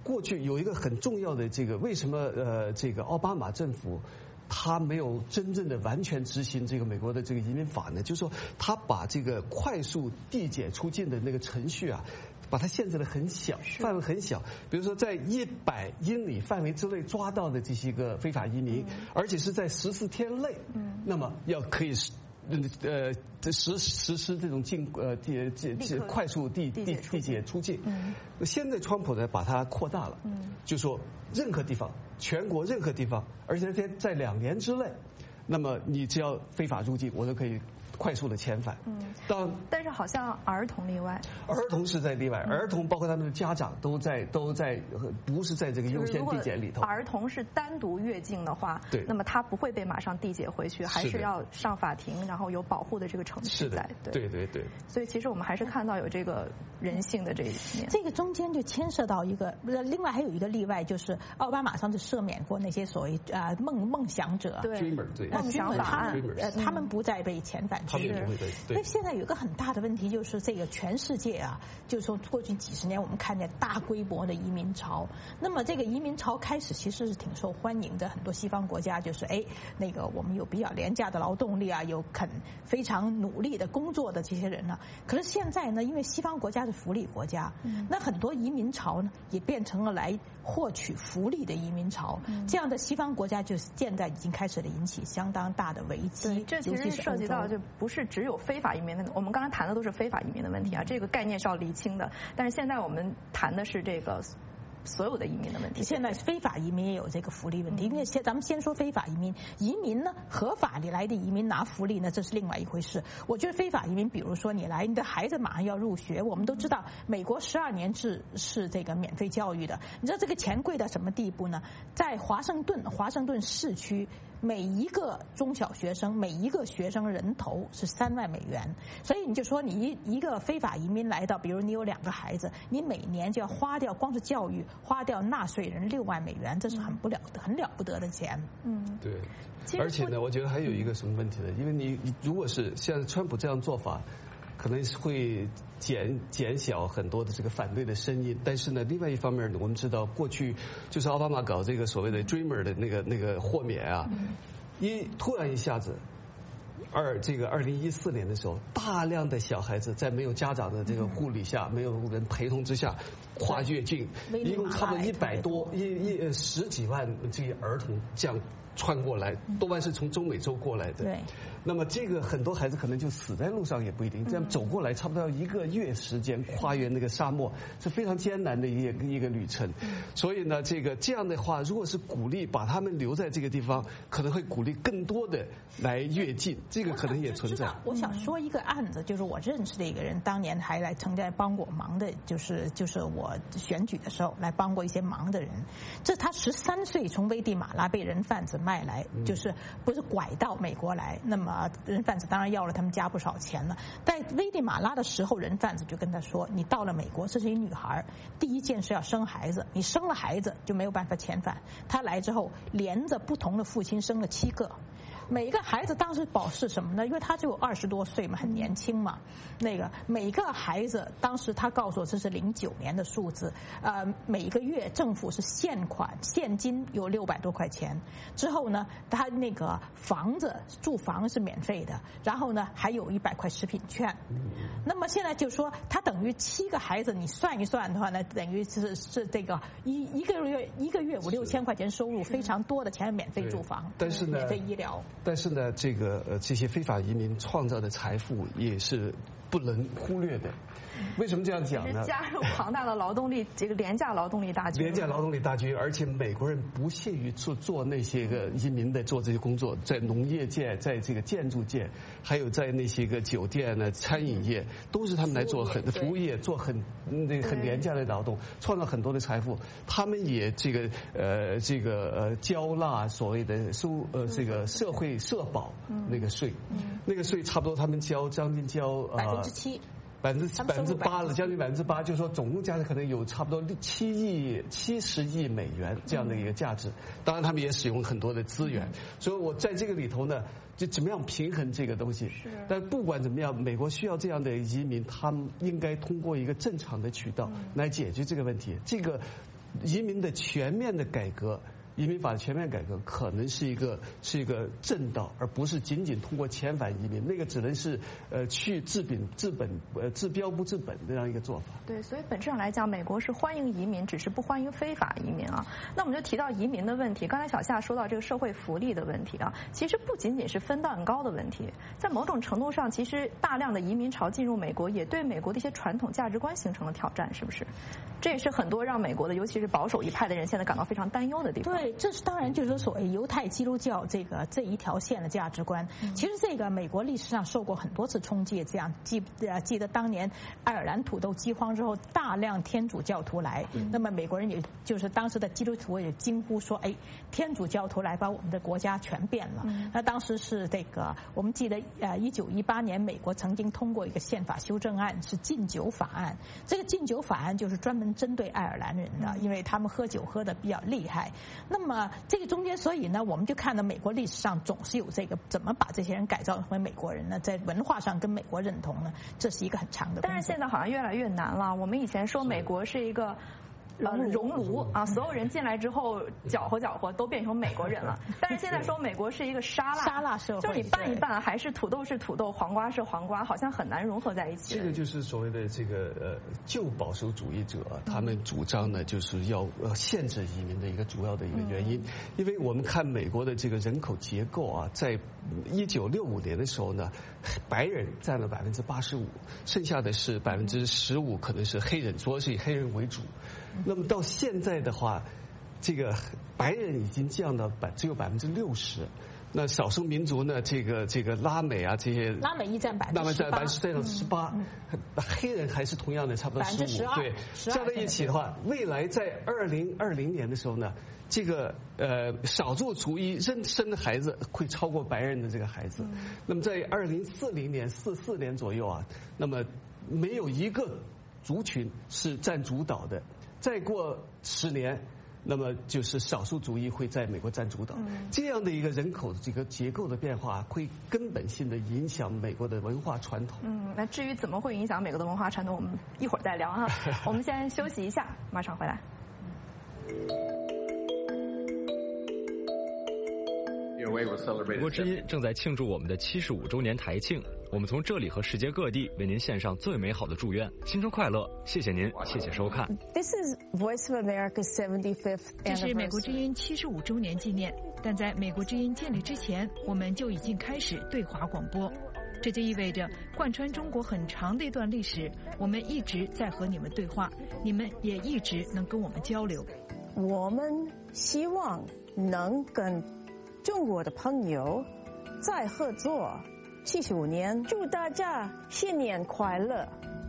过去有一个很重要的这个，为什么这个奥巴马政府他没有真正的完全执行这个美国的这个移民法呢？就是说，他把这个快速递解出境的那个程序啊，把它限制得很小，范围很小。比如说，在100英里范围之内抓到的这些个非法移民，而且是在14天内，那么可以实施这种快速递解出境。现在川普呢把它扩大了，就说任何地方，全国任何地方，而且在2年之内，那么你只要非法入境，我都可以快速的遣返。 但是好像儿童例外。儿童是在例外，儿童包括他们的家长都在，不是在这个优先递解里头。 儿童是单独越境的话， 对， 那么他不会被马上递解回去，还是要上法庭，然后有保护的这个程序在。 对。 所以其实我们还是看到有这个人性的这一面。 这个中间就牵涉到一个，另外还有一个例外，就是奥巴马上次赦免过那些所谓梦想者， 梦想法案， 他们不再被遣返。那现在有一个很大的问题，就是这个全世界啊，就是说过去几十年我们看见大规模的移民潮，那么这个移民潮开始其实是挺受欢迎的，很多西方国家就是那个我们有比较廉价的劳动力啊，有非常努力的工作的这些人呢。可是现在呢，因为西方国家是福利国家，那很多移民潮呢也变成了来获取福利的移民潮，这样的西方国家就是现在已经开始了引起相当大的危机。 这其实涉及到就不是只有非法移民的，我们刚才谈的都是非法移民的问题啊，这个概念是要厘清的。但是现在我们谈的是这个所有的移民的问题。 现在非法移民也有这个福利问题，因为咱们先说非法移民，移民呢，合法里来的移民拿福利呢，这是另外一回事。我觉得非法移民，比如说你来，你的孩子马上要入学，我们都知道美国12年制是这个免费教育的，你知道这个钱贵到什么地步呢？在华盛顿市区，每一个中小学生，每一个学生人头是3万美元，所以你就说你一个非法移民来到，比如你有2个孩子，你每年就要花掉光是教育花掉纳税人6万美元，这是很了不得的钱。 对。而且呢，我觉得还有一个什么问题呢？因为你如果是像川普这样做法，可能会减小很多的这个反对的声音，但是呢，另外一方面呢，我们知道过去就是奥巴马搞这个所谓的 Dreamer 的那个豁免啊，突然一下子。这个2014年的时候，大量的小孩子在没有家长的这个护理下，没有人陪同之下，跨越境，一共差不多10几万这些儿童这样穿过来，多半是从中美洲过来的。 对。 那么这个很多孩子可能就死在路上也不一定，这样走过来差不多要1个月时间，跨越那个沙漠是非常艰难的一个旅程。所以呢，这样的话，如果是鼓励把他们留在这个地方，可能会鼓励更多的来越境，这个可能也存在。 我想说一个案子，就是我认识的一个人，当年还曾经帮过忙的，就是我选举的时候来帮过一些忙的人。这他13岁从危地马拉被人贩子卖来，就是不是拐到美国来，那么人贩子当然要了他们家不少钱了。在危地马拉的时候，人贩子就跟他说：“你到了美国，这是一女孩，第一件事要生孩子，你生了孩子就没有办法遣返。”他来之后，连着不同的父亲生了7个。每个孩子当时保释什么呢？因为他只有20多岁嘛，很年轻嘛。每个孩子当时他告诉我，这是09年的数字。每个月政府是现金有600多块钱。之后呢，他那个住房是免费的，然后呢还有100块食品券。那么现在就说，他等于7个孩子，你算一算的话呢，等于是这个一个月5、6千块钱收入，非常多的钱，免费住房， 但是呢， 免费医疗。 但是呢，这些非法移民创造的财富也是不能忽略的。为什么这样讲呢？ 加入庞大的劳动力，这个廉价劳动力大军。 廉价劳动力大军，而且美国人不屑于做那些个移民的做这些工作，在农业界，在这个建筑界，还有在那些个酒店呢、餐饮业，都是他们来做服务业，做很廉价的劳动，创造很多的财富。他们也交纳所谓的这个社会社保那个税，那个税差不多他们将近 7%。 8%了，将近8%，就是说总共加起来可能有差不多70亿美元这样的一个价值。当然，他们也使用很多的资源，所以我在这个里头呢，就怎么样平衡这个东西。但不管怎么样，美国需要这样的移民，他们应该通过一个正常的渠道来解决这个问题。这个移民的全面的改革。移民法的全面改革可能是一个正道，而不是仅仅通过遣返移民，那个只能是去治标不治本的这样一个做法。 对，所以本质上来讲，美国是欢迎移民，只是不欢迎非法移民啊。那我们就提到移民的问题，刚才小夏说到这个社会福利的问题啊，其实不仅仅是分蛋糕的问题，在某种程度上，其实大量的移民潮进入美国，也对美国的一些传统价值观形成了挑战，是不是？这也是很多让美国的，尤其是保守一派的人现在感到非常担忧的地方。 对，这是当然就是所谓犹太基督教这一条线的价值观。其实这个美国历史上受过很多次冲击，这样记得当年爱尔兰土豆饥荒之后，大量天主教徒来，那么美国人也就是当时的基督徒也惊呼说：“哎，天主教徒来把我们的国家全变了。”那当时是这个我们记得1918年美国曾经通过一个宪法修正案，是禁酒法案。这个禁酒法案就是专门针对爱尔兰人的，因为他们喝酒喝得比较厉害。那么这个中间，所以呢，我们就看到美国历史上总是有这个怎么把这些人改造成为美国人呢？在文化上跟美国认同呢，这是一个很长的。 但是现在好像越来越难了。我们以前说美国是一个熔炉啊，所有人进来之后搅和都变成美国人了。但是现在说美国是一个沙拉社会， 就是你拌一拌，还是土豆是土豆，黄瓜是黄瓜，好像很难融合在一起。 这个就是所谓的这个旧保守主义者，他们主张呢就是要限制移民的一个主要的一个原因。因为我们看美国的这个人口结构啊，在1965年的时候呢，白人占了85%，剩下的是15%可能是黑人，主要是以黑人为主。那么到现在的话，这个白人已经降到只有60%，那少数民族呢，这个拉美啊这些， 拉美一占 18%，黑人还是同样的差不多15%，对，加在一起的话，未来在2020年的时候呢，这个少数族裔生的孩子会超过白人的这个孩子，那么在2040年、44年左右啊，那么没有一个族群是占主导的。再过10年，那么就是少数族裔会在美国占主导。这样的一个人口这个结构的变化，会根本性的影响美国的文化传统。 那至于怎么会影响美国的文化传统，我们一会儿再聊哈。我们先休息一下，马上回来。 美国之音正在庆祝我们的75周年台庆，我们从这里和世界各地为您献上最美好的祝愿，新春快乐！谢谢您，谢谢收看。 This is Voice of America's 75th anniversary. 这是美国之音75周年纪念，但在美国之音建立之前，我们就已经开始对华广播。这就意味着，贯穿中国很长的一段历史，我们一直在和你们对话，你们也一直能跟我们交流。 我们希望能跟中国的朋友再合作75年，祝大家新年快乐。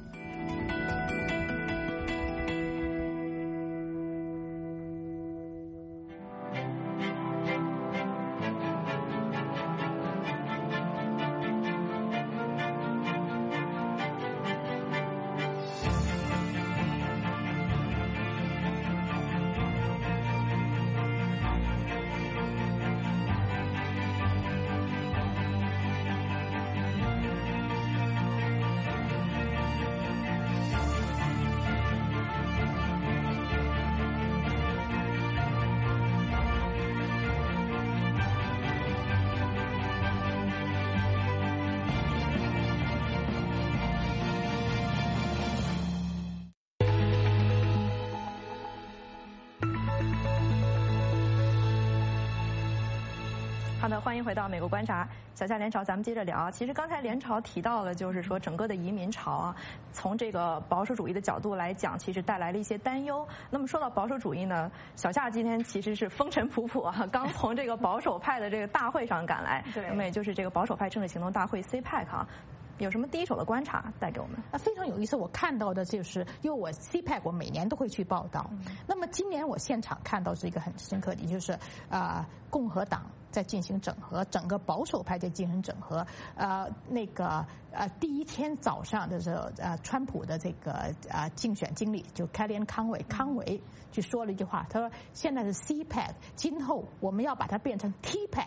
好的，欢迎回到美国观察，小夏联潮，咱们接着聊。其实刚才联潮提到了，就是说整个的移民潮啊，从这个保守主义的角度来讲，其实带来了一些担忧。那么说到保守主义呢，小夏今天其实是风尘仆仆啊，刚从这个保守派的这个大会上赶来，对，那么也就是这个保守派政治行动大会 CPAC 啊。有什么第一手的观察带给我们？ 非常有意思，我看到的就是因为我 CPAC 我每年都会去报道，那么今年我现场看到是一个很深刻的，就是共和党在进行整合，整个保守派在进行整合。第一天早上的时候，川普的这个竞选经理就Kellyanne Conway康维就说了一句话，他说现在是 CPAC， 今后我们要把它变成 TPAC。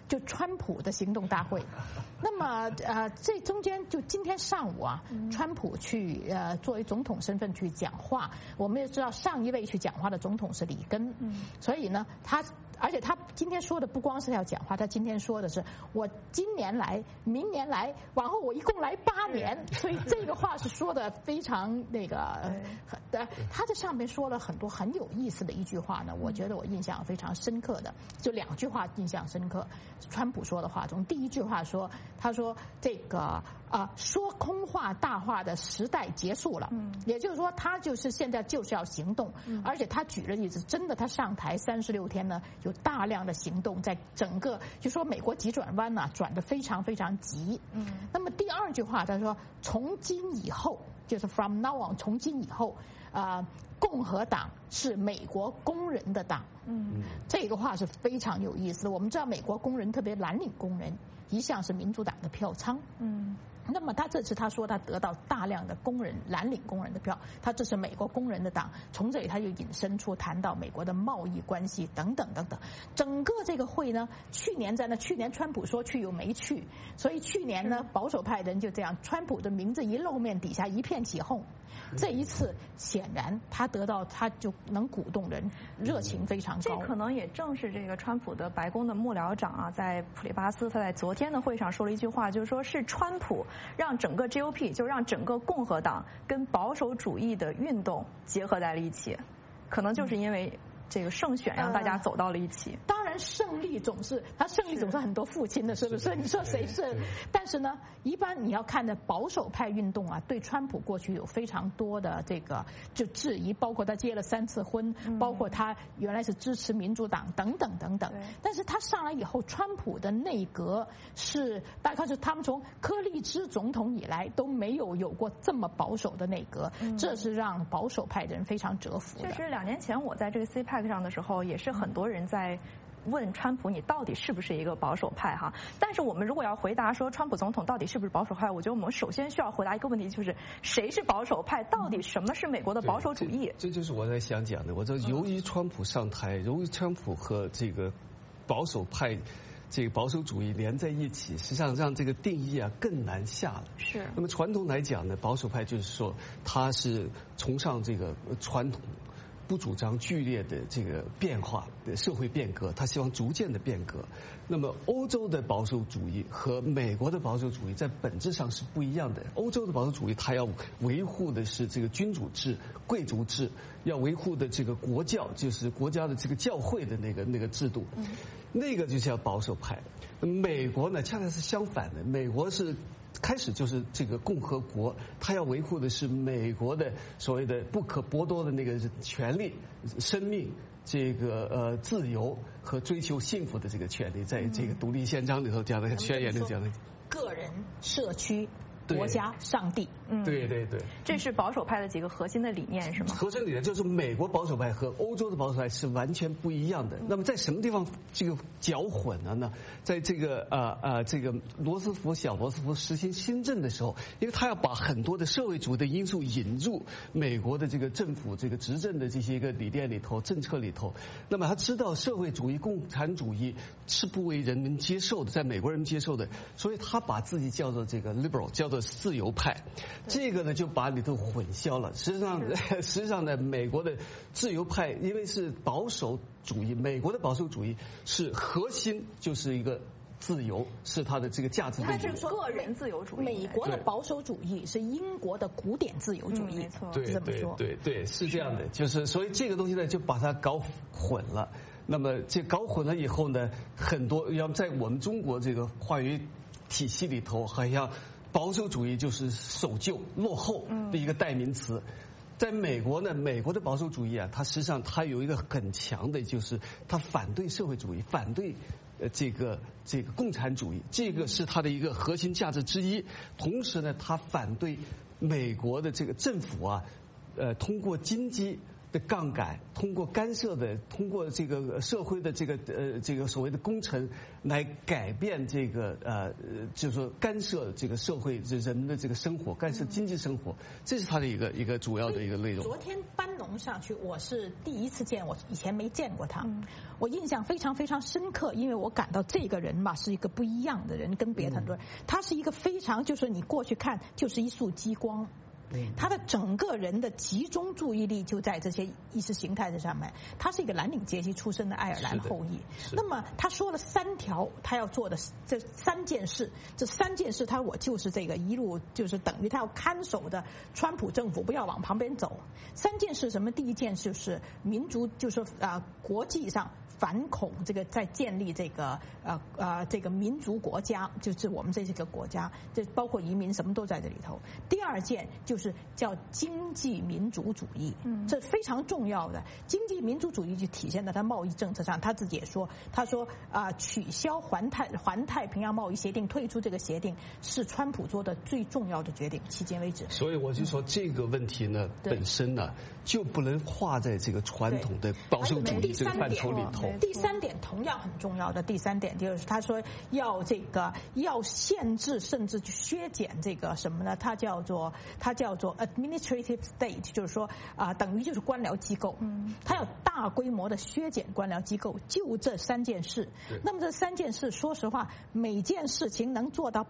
就川普的行动大会。那么这中间就今天上午啊，川普去作为总统身份去讲话。我们也知道上一位去讲话的总统是里根，所以呢而且他今天说的不光是要讲话，他今天说的是我今年来、明年来，往后我一共来8年，所以这个话是说的非常他在上面说了很多很有意思的一句话呢，我觉得我印象非常深刻的，就2句话印象深刻。川普说的话中，第一句话说，他说这个说空话大话的时代结束了，也就是说他就是现在就是要行动，而且他举了例子，真的他上台36天呢，有大量的行动，在整个就说美国急转弯呢转得非常非常急。那么第2句话他说，从今以后就是 from now on， 从今以后共和党是美国工人的党。这个话是非常有意思的。我们知道美国工人，特别蓝领工人，一向是民主党的票仓。那么他这次他说他得到大量的蓝领工人的票，他这是美国工人的党。从这里他就引申出谈到美国的贸易关系等等等等。整个这个会呢，去年川普说去又没去，所以去年呢保守派人就这样，川普的名字一露面，底下一片起哄。这一次显然他就能鼓动人，热情非常高。 这可能也正是这个川普的白宫的幕僚长啊，在普利巴斯他在昨天的会上说了一句话，就是说是川普让整个 GOP 就让整个共和党跟保守主义的运动结合在了一起，可能就是因为这个胜选让大家走到了一起。 当然胜利总是很多父亲的，是不是？你说谁是？但是呢，一般你要看的保守派运动啊，对川普过去有非常多的这个就质疑，包括他结了3次婚，包括他原来是支持民主党等等等等。但是他上来以后，川普的内阁是大概是他们从柯立芝总统以来都没有过这么保守的内阁，这是让保守派的人非常折服的。 确实，2年前我在这个 CPAC 上的时候，也是很多人在问川普你到底是不是一个保守派哈？但是我们如果要回答说川普总统到底是不是保守派，我觉得我们首先需要回答一个问题，就是谁是保守派？到底什么是美国的保守主义？ 这就是我在想讲的。我说，由于川普上台，由于川普和这个保守派。这个保守主义连在一起，实际上让这个定义啊更难下了。 是。 那么传统来讲呢，保守派就是说他是崇尚这个传统，不主张剧烈的这个变化的社会变革，他希望逐渐的变革。那么欧洲的保守主义和美国的保守主义在本质上是不一样的。欧洲的保守主义，它要维护的是这个君主制、贵族制，要维护的这个国教，就是国家的这个教会的那个制度。那个就叫保守派。美国呢，恰恰是相反的。美国是开始就是这个共和国，它要维护的是美国的所谓的不可剥夺的那个权利、生命、这个自由和追求幸福的这个权利，在这个独立宪章里头讲的，宣言里讲的， 个人、社区。国家、上帝， 对对对， 这是保守派的几个核心的理念，是吗？ 核心理念就是美国保守派和欧洲的保守派是完全不一样的。那么在什么地方这个搅混了呢？在这个这个小罗斯福实行新政的时候，因为他要把很多的社会主义的因素引入美国的这个政府这个执政的这些个理念里头、政策里头。那么他知道社会主义、共产主义是不为人们接受的，在美国人接受的，所以他把自己叫做这个 liberal， 叫做自由派。这个呢就把里头混淆了。实际上呢，美国的自由派因为是保守主义，美国的保守主义是核心就是一个自由，是它的这个价值。 他是说个人自由主义。 美国的保守主义是英国的古典自由主义， 没错， 对对，是这样的。就是所以这个东西呢就把它搞混了。那么这搞混了以后呢，很多要在我们中国这个话语体系里头，好像保守主义就是守旧、落后的一个代名词。在美国呢，美国的保守主义啊，它实际上它有一个很强的，就是它反对社会主义，反对这个共产主义，这个是它的一个核心价值之一。同时呢，它反对美国的这个政府啊，通过经济的杠杆，通过干涉的，通过这个社会的这个所谓的工程来改变这个就是说干涉这个社会人们的这个生活，干涉经济生活，这是他的一个主要的一个内容。 昨天班农上去，我是第一次见，我以前没见过他，我印象非常非常深刻，因为我感到这个人嘛是一个不一样的人，跟别的很多人，他是一个非常就是你过去看就是一束激光。他的整个人的集中注意力就在这些意识形态的上面。他是一个蓝领阶级出身的爱尔兰后裔。那么他说了3条他要做的这3件事，这3件事他说我就是这个一路就是等于他要看守的川普政府不要往旁边走。3件事什么？第一件事就是民族，就是国际上反恐这个在建立这个这个民族国家，就是我们这个国家，这包括移民什么都在这里头。第2件就是叫经济民主主义，这非常重要的。经济民主主义就体现在他贸易政策上，他自己也说，他说取消环太平洋贸易协定，退出这个协定是川普做的最重要的决定，迄今为止。 所以我就说这个问题呢，本身呢就不能划在这个传统的保守主义这个范畴里头。 第3点同样很重要的，第3点就是他说要限制甚至削减这个什么呢？它叫做 administrative state， 就是说等于就是官僚机构，它要大规模的削减官僚机构，就这3件事。那么这3件事，说实话，每件事情能做到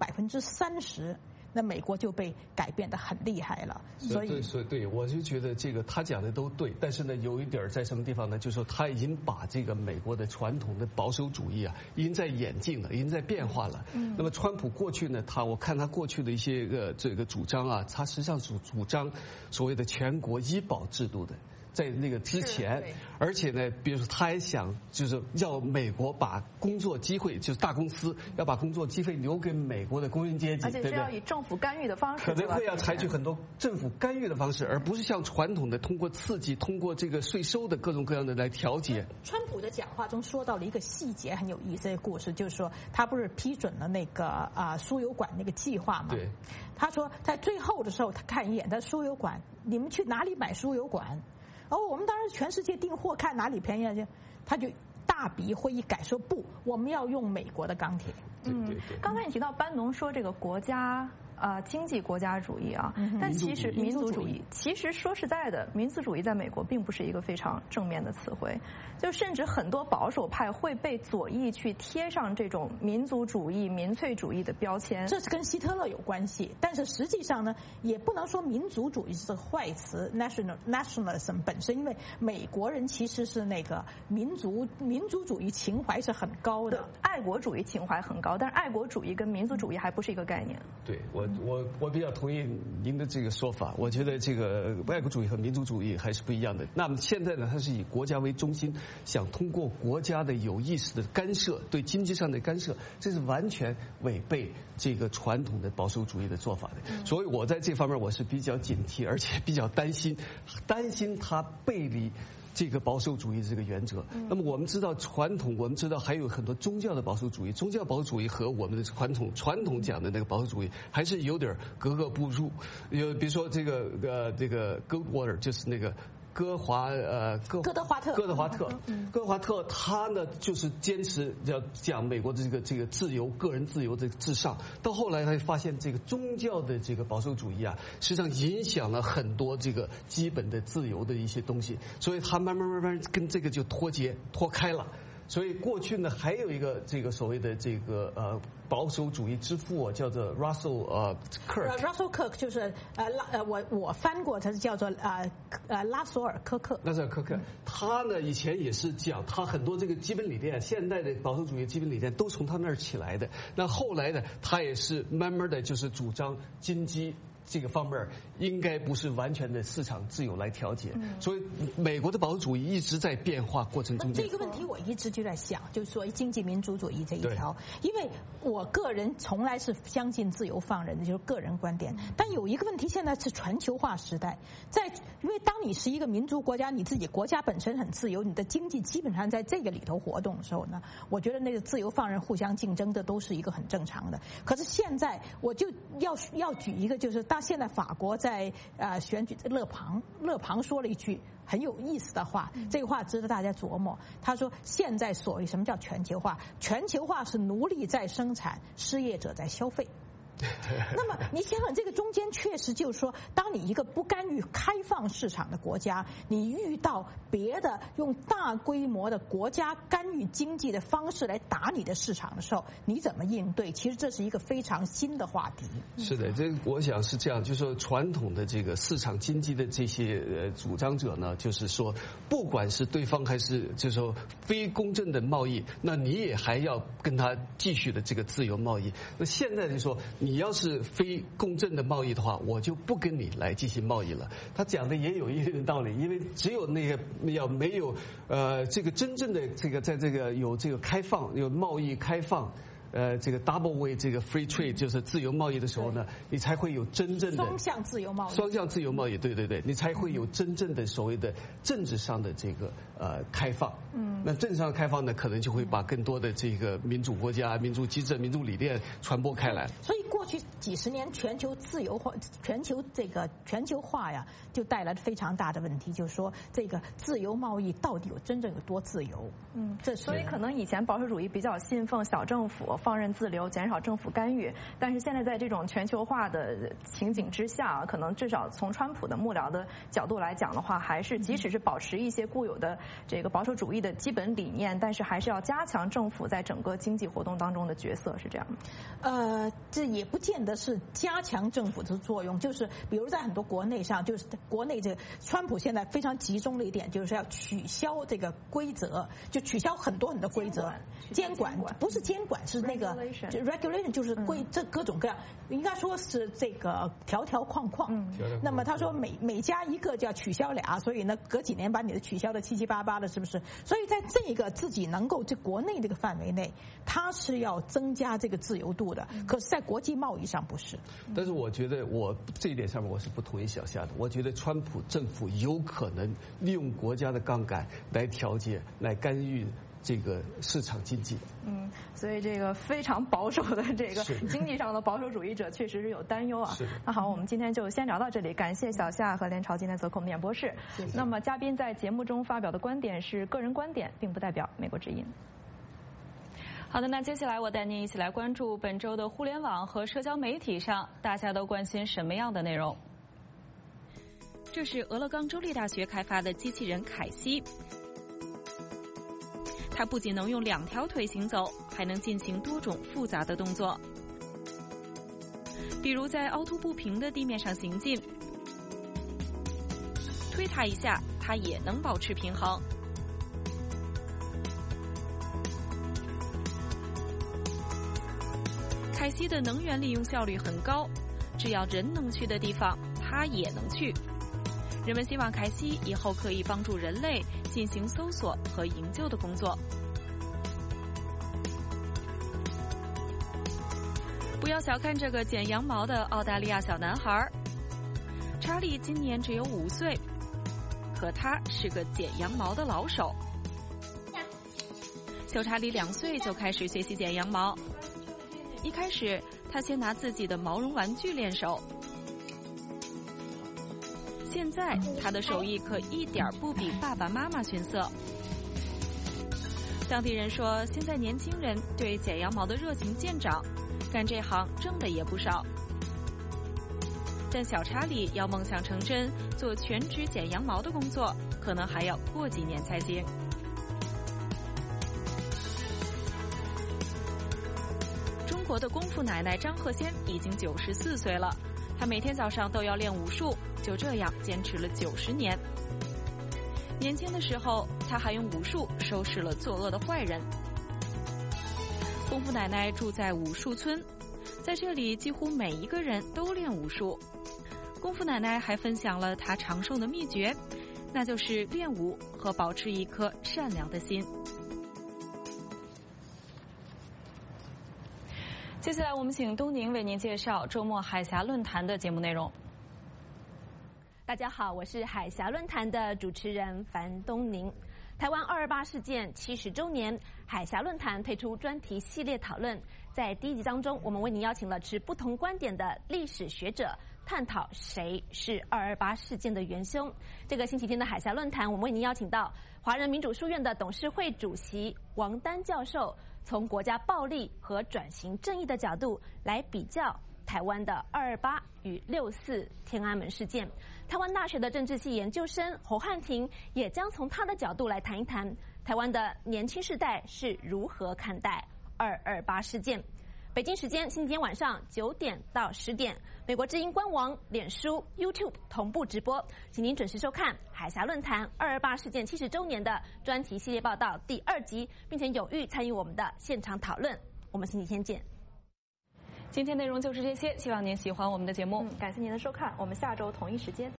30%。那美国就被改变得很厉害了，所以对，我就觉得这个他讲的都对，但是呢，有一点在什么地方呢？就是说他已经把这个美国的传统的保守主义已经在演进了，已经在变化了。那么川普过去呢，我看他过去的一些这个主张他实际上主张所谓的全国医保制度的。在那个之前，而且呢，比如说他还想就是要美国把工作机会，就是大公司要把工作机会留给美国的工人阶级， 而且是要以政府干预的方式， 可能会要采取很多政府干预的方式，而不是像传统的通过刺激、通过这个税收的各种各样的来调节。 川普的讲话中说到了一个细节很有意思的故事，就是说他不是批准了那个输油管那个计划吗？ 对， 他说在最后的时候，他看一眼他输油管，你们去哪里买输油管？我们当然全世界订货，看哪里便宜，他就大笔会议改说不，我们要用美国的钢铁。 刚才你提到班农说这个国家经济国家主义但其实民族主义，其实说实在的，民族主义在美国并不是一个非常正面的词汇，就甚至很多保守派会被左翼去贴上这种民族主义、民粹主义的标签。 这是跟希特勒有关系，但是实际上呢，也不能说民族主义是个坏词 ，nationalism 本身，因为美国人其实是那个民族主义情怀是很高的， 爱国主义情怀很高，但是爱国主义跟民族主义还不是一个概念。 对，我比较同意您的这个说法，我觉得这个爱国主义和民族主义还是不一样的。那么现在呢，它是以国家为中心，想通过国家的有意识的干涉，对经济上的干涉，这是完全违背这个传统的保守主义的做法的。所以我在这方面我是比较警惕，而且比较担心它背离这个保守主义这个原则。那么我们知道传统，我们知道还有很多宗教的保守主义，宗教保守主义和我们的传统讲的那个保守主义还是有点格格不入。比如说这个Goldwater， 就是那个哥德华特，他呢就是坚持要讲美国的这个自由、个人自由的至上。到后来他发现这个宗教的这个保守主义实际上影响了很多这个基本的自由的一些东西，所以他慢慢跟这个就脱开了。所以过去呢，还有一个这个所谓的这个保守主义之父叫做 Russell Kirk 就是我翻过，他是叫做拉索尔科克。 他呢以前也是讲他很多这个基本理念，现代的保守主义基本理念都从他那儿起来的。那后来呢，他也是慢慢的就是主张经济这个方面应该不是完全的市场自由来调节，所以美国的保守主义一直在变化过程中间。 这个问题我一直就在想，就是说经济民主主义这一条，因为我个人从来是相信自由放任的，就是个人观点。但有一个问题，现在是全球化时代，因为当你是一个民族国家，你自己国家本身很自由，你的经济基本上在这个里头活动的时候呢，我觉得那个自由放任、互相竞争的都是一个很正常的。可是现在我就要举一个，就是但现在法国在选举勒庞说了一句很有意思的话，这个话值得大家琢磨。他说现在所谓什么叫全球化？全球化是奴隶在生产，失业者在消费。那么你想想，这个中间确实就是说，当你一个不干预开放市场的国家，你遇到别的用大规模的国家干预经济的方式来打你的市场的时候，你怎么应对？其实这是一个非常新的话题。 是的，这我想是这样，就是说传统的这个市场经济的这些主张者呢，就是说，不管是对方还是就是说非公正的贸易，那你也还要跟他继续的这个自由贸易。那现在就说，你要是非公正的贸易的话，我就不跟你来进行贸易了。他讲的也有一定的道理，因为只有那个没有这个真正的这个在这个有这个开放有贸易开放。这个 double way 这个 free trade 就是自由贸易的时候呢，你才会有真正的双向自由贸易。 双向自由贸易，对对对，你才会有真正的所谓的政治上的这个开放。那政治上的开放呢，可能就会把更多的这个民主国家、民主机制、民主理念传播开来。 所以过去几十年全球自由化、全球化呀，就带来了非常大的问题，就是说这个自由贸易到底真正有多自由？ 所以可能以前保守主义比较信奉小政府。放任自流，减少政府干预。但是现在在这种全球化的情景之下，可能至少从川普的幕僚的角度来讲的话，还是即使是保持一些固有的这个保守主义的基本理念，但是还是要加强政府在整个经济活动当中的角色，是这样吗？这也不见得是加强政府的作用，就是比如在很多国内上，就是国内这个川普现在非常集中的一点，就是要取消这个规则，就取消很多规则，监管不是监管是那个 regulation 就是这各种各样，应该说是这个条框。那么他说每加一个就要取消俩，所以呢隔几年把你的取消的七七八八的，是不是？所以在这个自己能够这国内这个范围内，他是要增加这个自由度的。可是，在国际贸易上不是。 但是我觉得我这一点上面我是不同意小夏的。我觉得川普政府有可能利用国家的杠杆来调节、来干预这个市场经济。 所以这个非常保守的这个经济上的保守主义者确实是有担忧啊。那好，我们今天就先聊到这里，感谢小夏和连朝今天做客我们演播室。那么嘉宾在节目中发表的观点是个人观点，并不代表美国之音。好的，那接下来我带您一起来关注本周的互联网和社交媒体上大家都关心什么样的内容。这是俄勒冈州立大学开发的机器人凯西。它不仅能用2条腿行走，还能进行多种复杂的动作，比如在凹凸不平的地面上行进，推它一下，它也能保持平衡。凯西的能源利用效率很高，只要人能去的地方，它也能去。人们希望凯西以后可以帮助人类进行搜索和营救的工作。不要小看这个剪羊毛的澳大利亚小男孩查理，今年只有5岁，可他是个剪羊毛的老手。小查理2岁就开始学习剪羊毛，一开始他先拿自己的毛绒玩具练手。现在他的手艺可一点不比爸爸妈妈逊色。当地人说，现在年轻人对剪羊毛的热情见长，干这行挣的也不少。但小查理要梦想成真，做全职剪羊毛的工作，可能还要过几年才行。中国的功夫奶奶张鹤仙已经94岁了，她每天早上都要练武术，就这样坚持了90年。年轻的时候，她还用武术收拾了作恶的坏人。功夫奶奶住在武术村，在这里几乎每一个人都练武术。功夫奶奶还分享了她长寿的秘诀，那就是练武和保持一颗善良的心。接下来我们请东宁为您介绍周末海峡论坛的节目内容。 大家好，我是海峡论坛的主持人樊东宁。台湾228事件70周年，海峡论坛推出专题系列讨论。在第1集当中，我们为您邀请了持不同观点的历史学者， 探讨谁是228事件的元凶。这个星期天的海峡论坛，我们为您邀请到华人民主书院的董事会主席王丹教授，从国家暴力和转型正义的角度来比较台湾的228与6·4天安门事件。台湾大学的政治系研究生侯汉廷也将从他的角度来谈一谈台湾的年轻世代是如何看待228事件。北京时间星期天晚上9点到10点，美国之音官网、脸书、YouTube 同步直播，请您准时收看海峡论坛228事件70周年的专题系列报道第2集，并且有意参与我们的现场讨论。我们星期天见。 今天内容就是这些，希望您喜欢我们的节目。 感谢您的收看，我们下周同一时间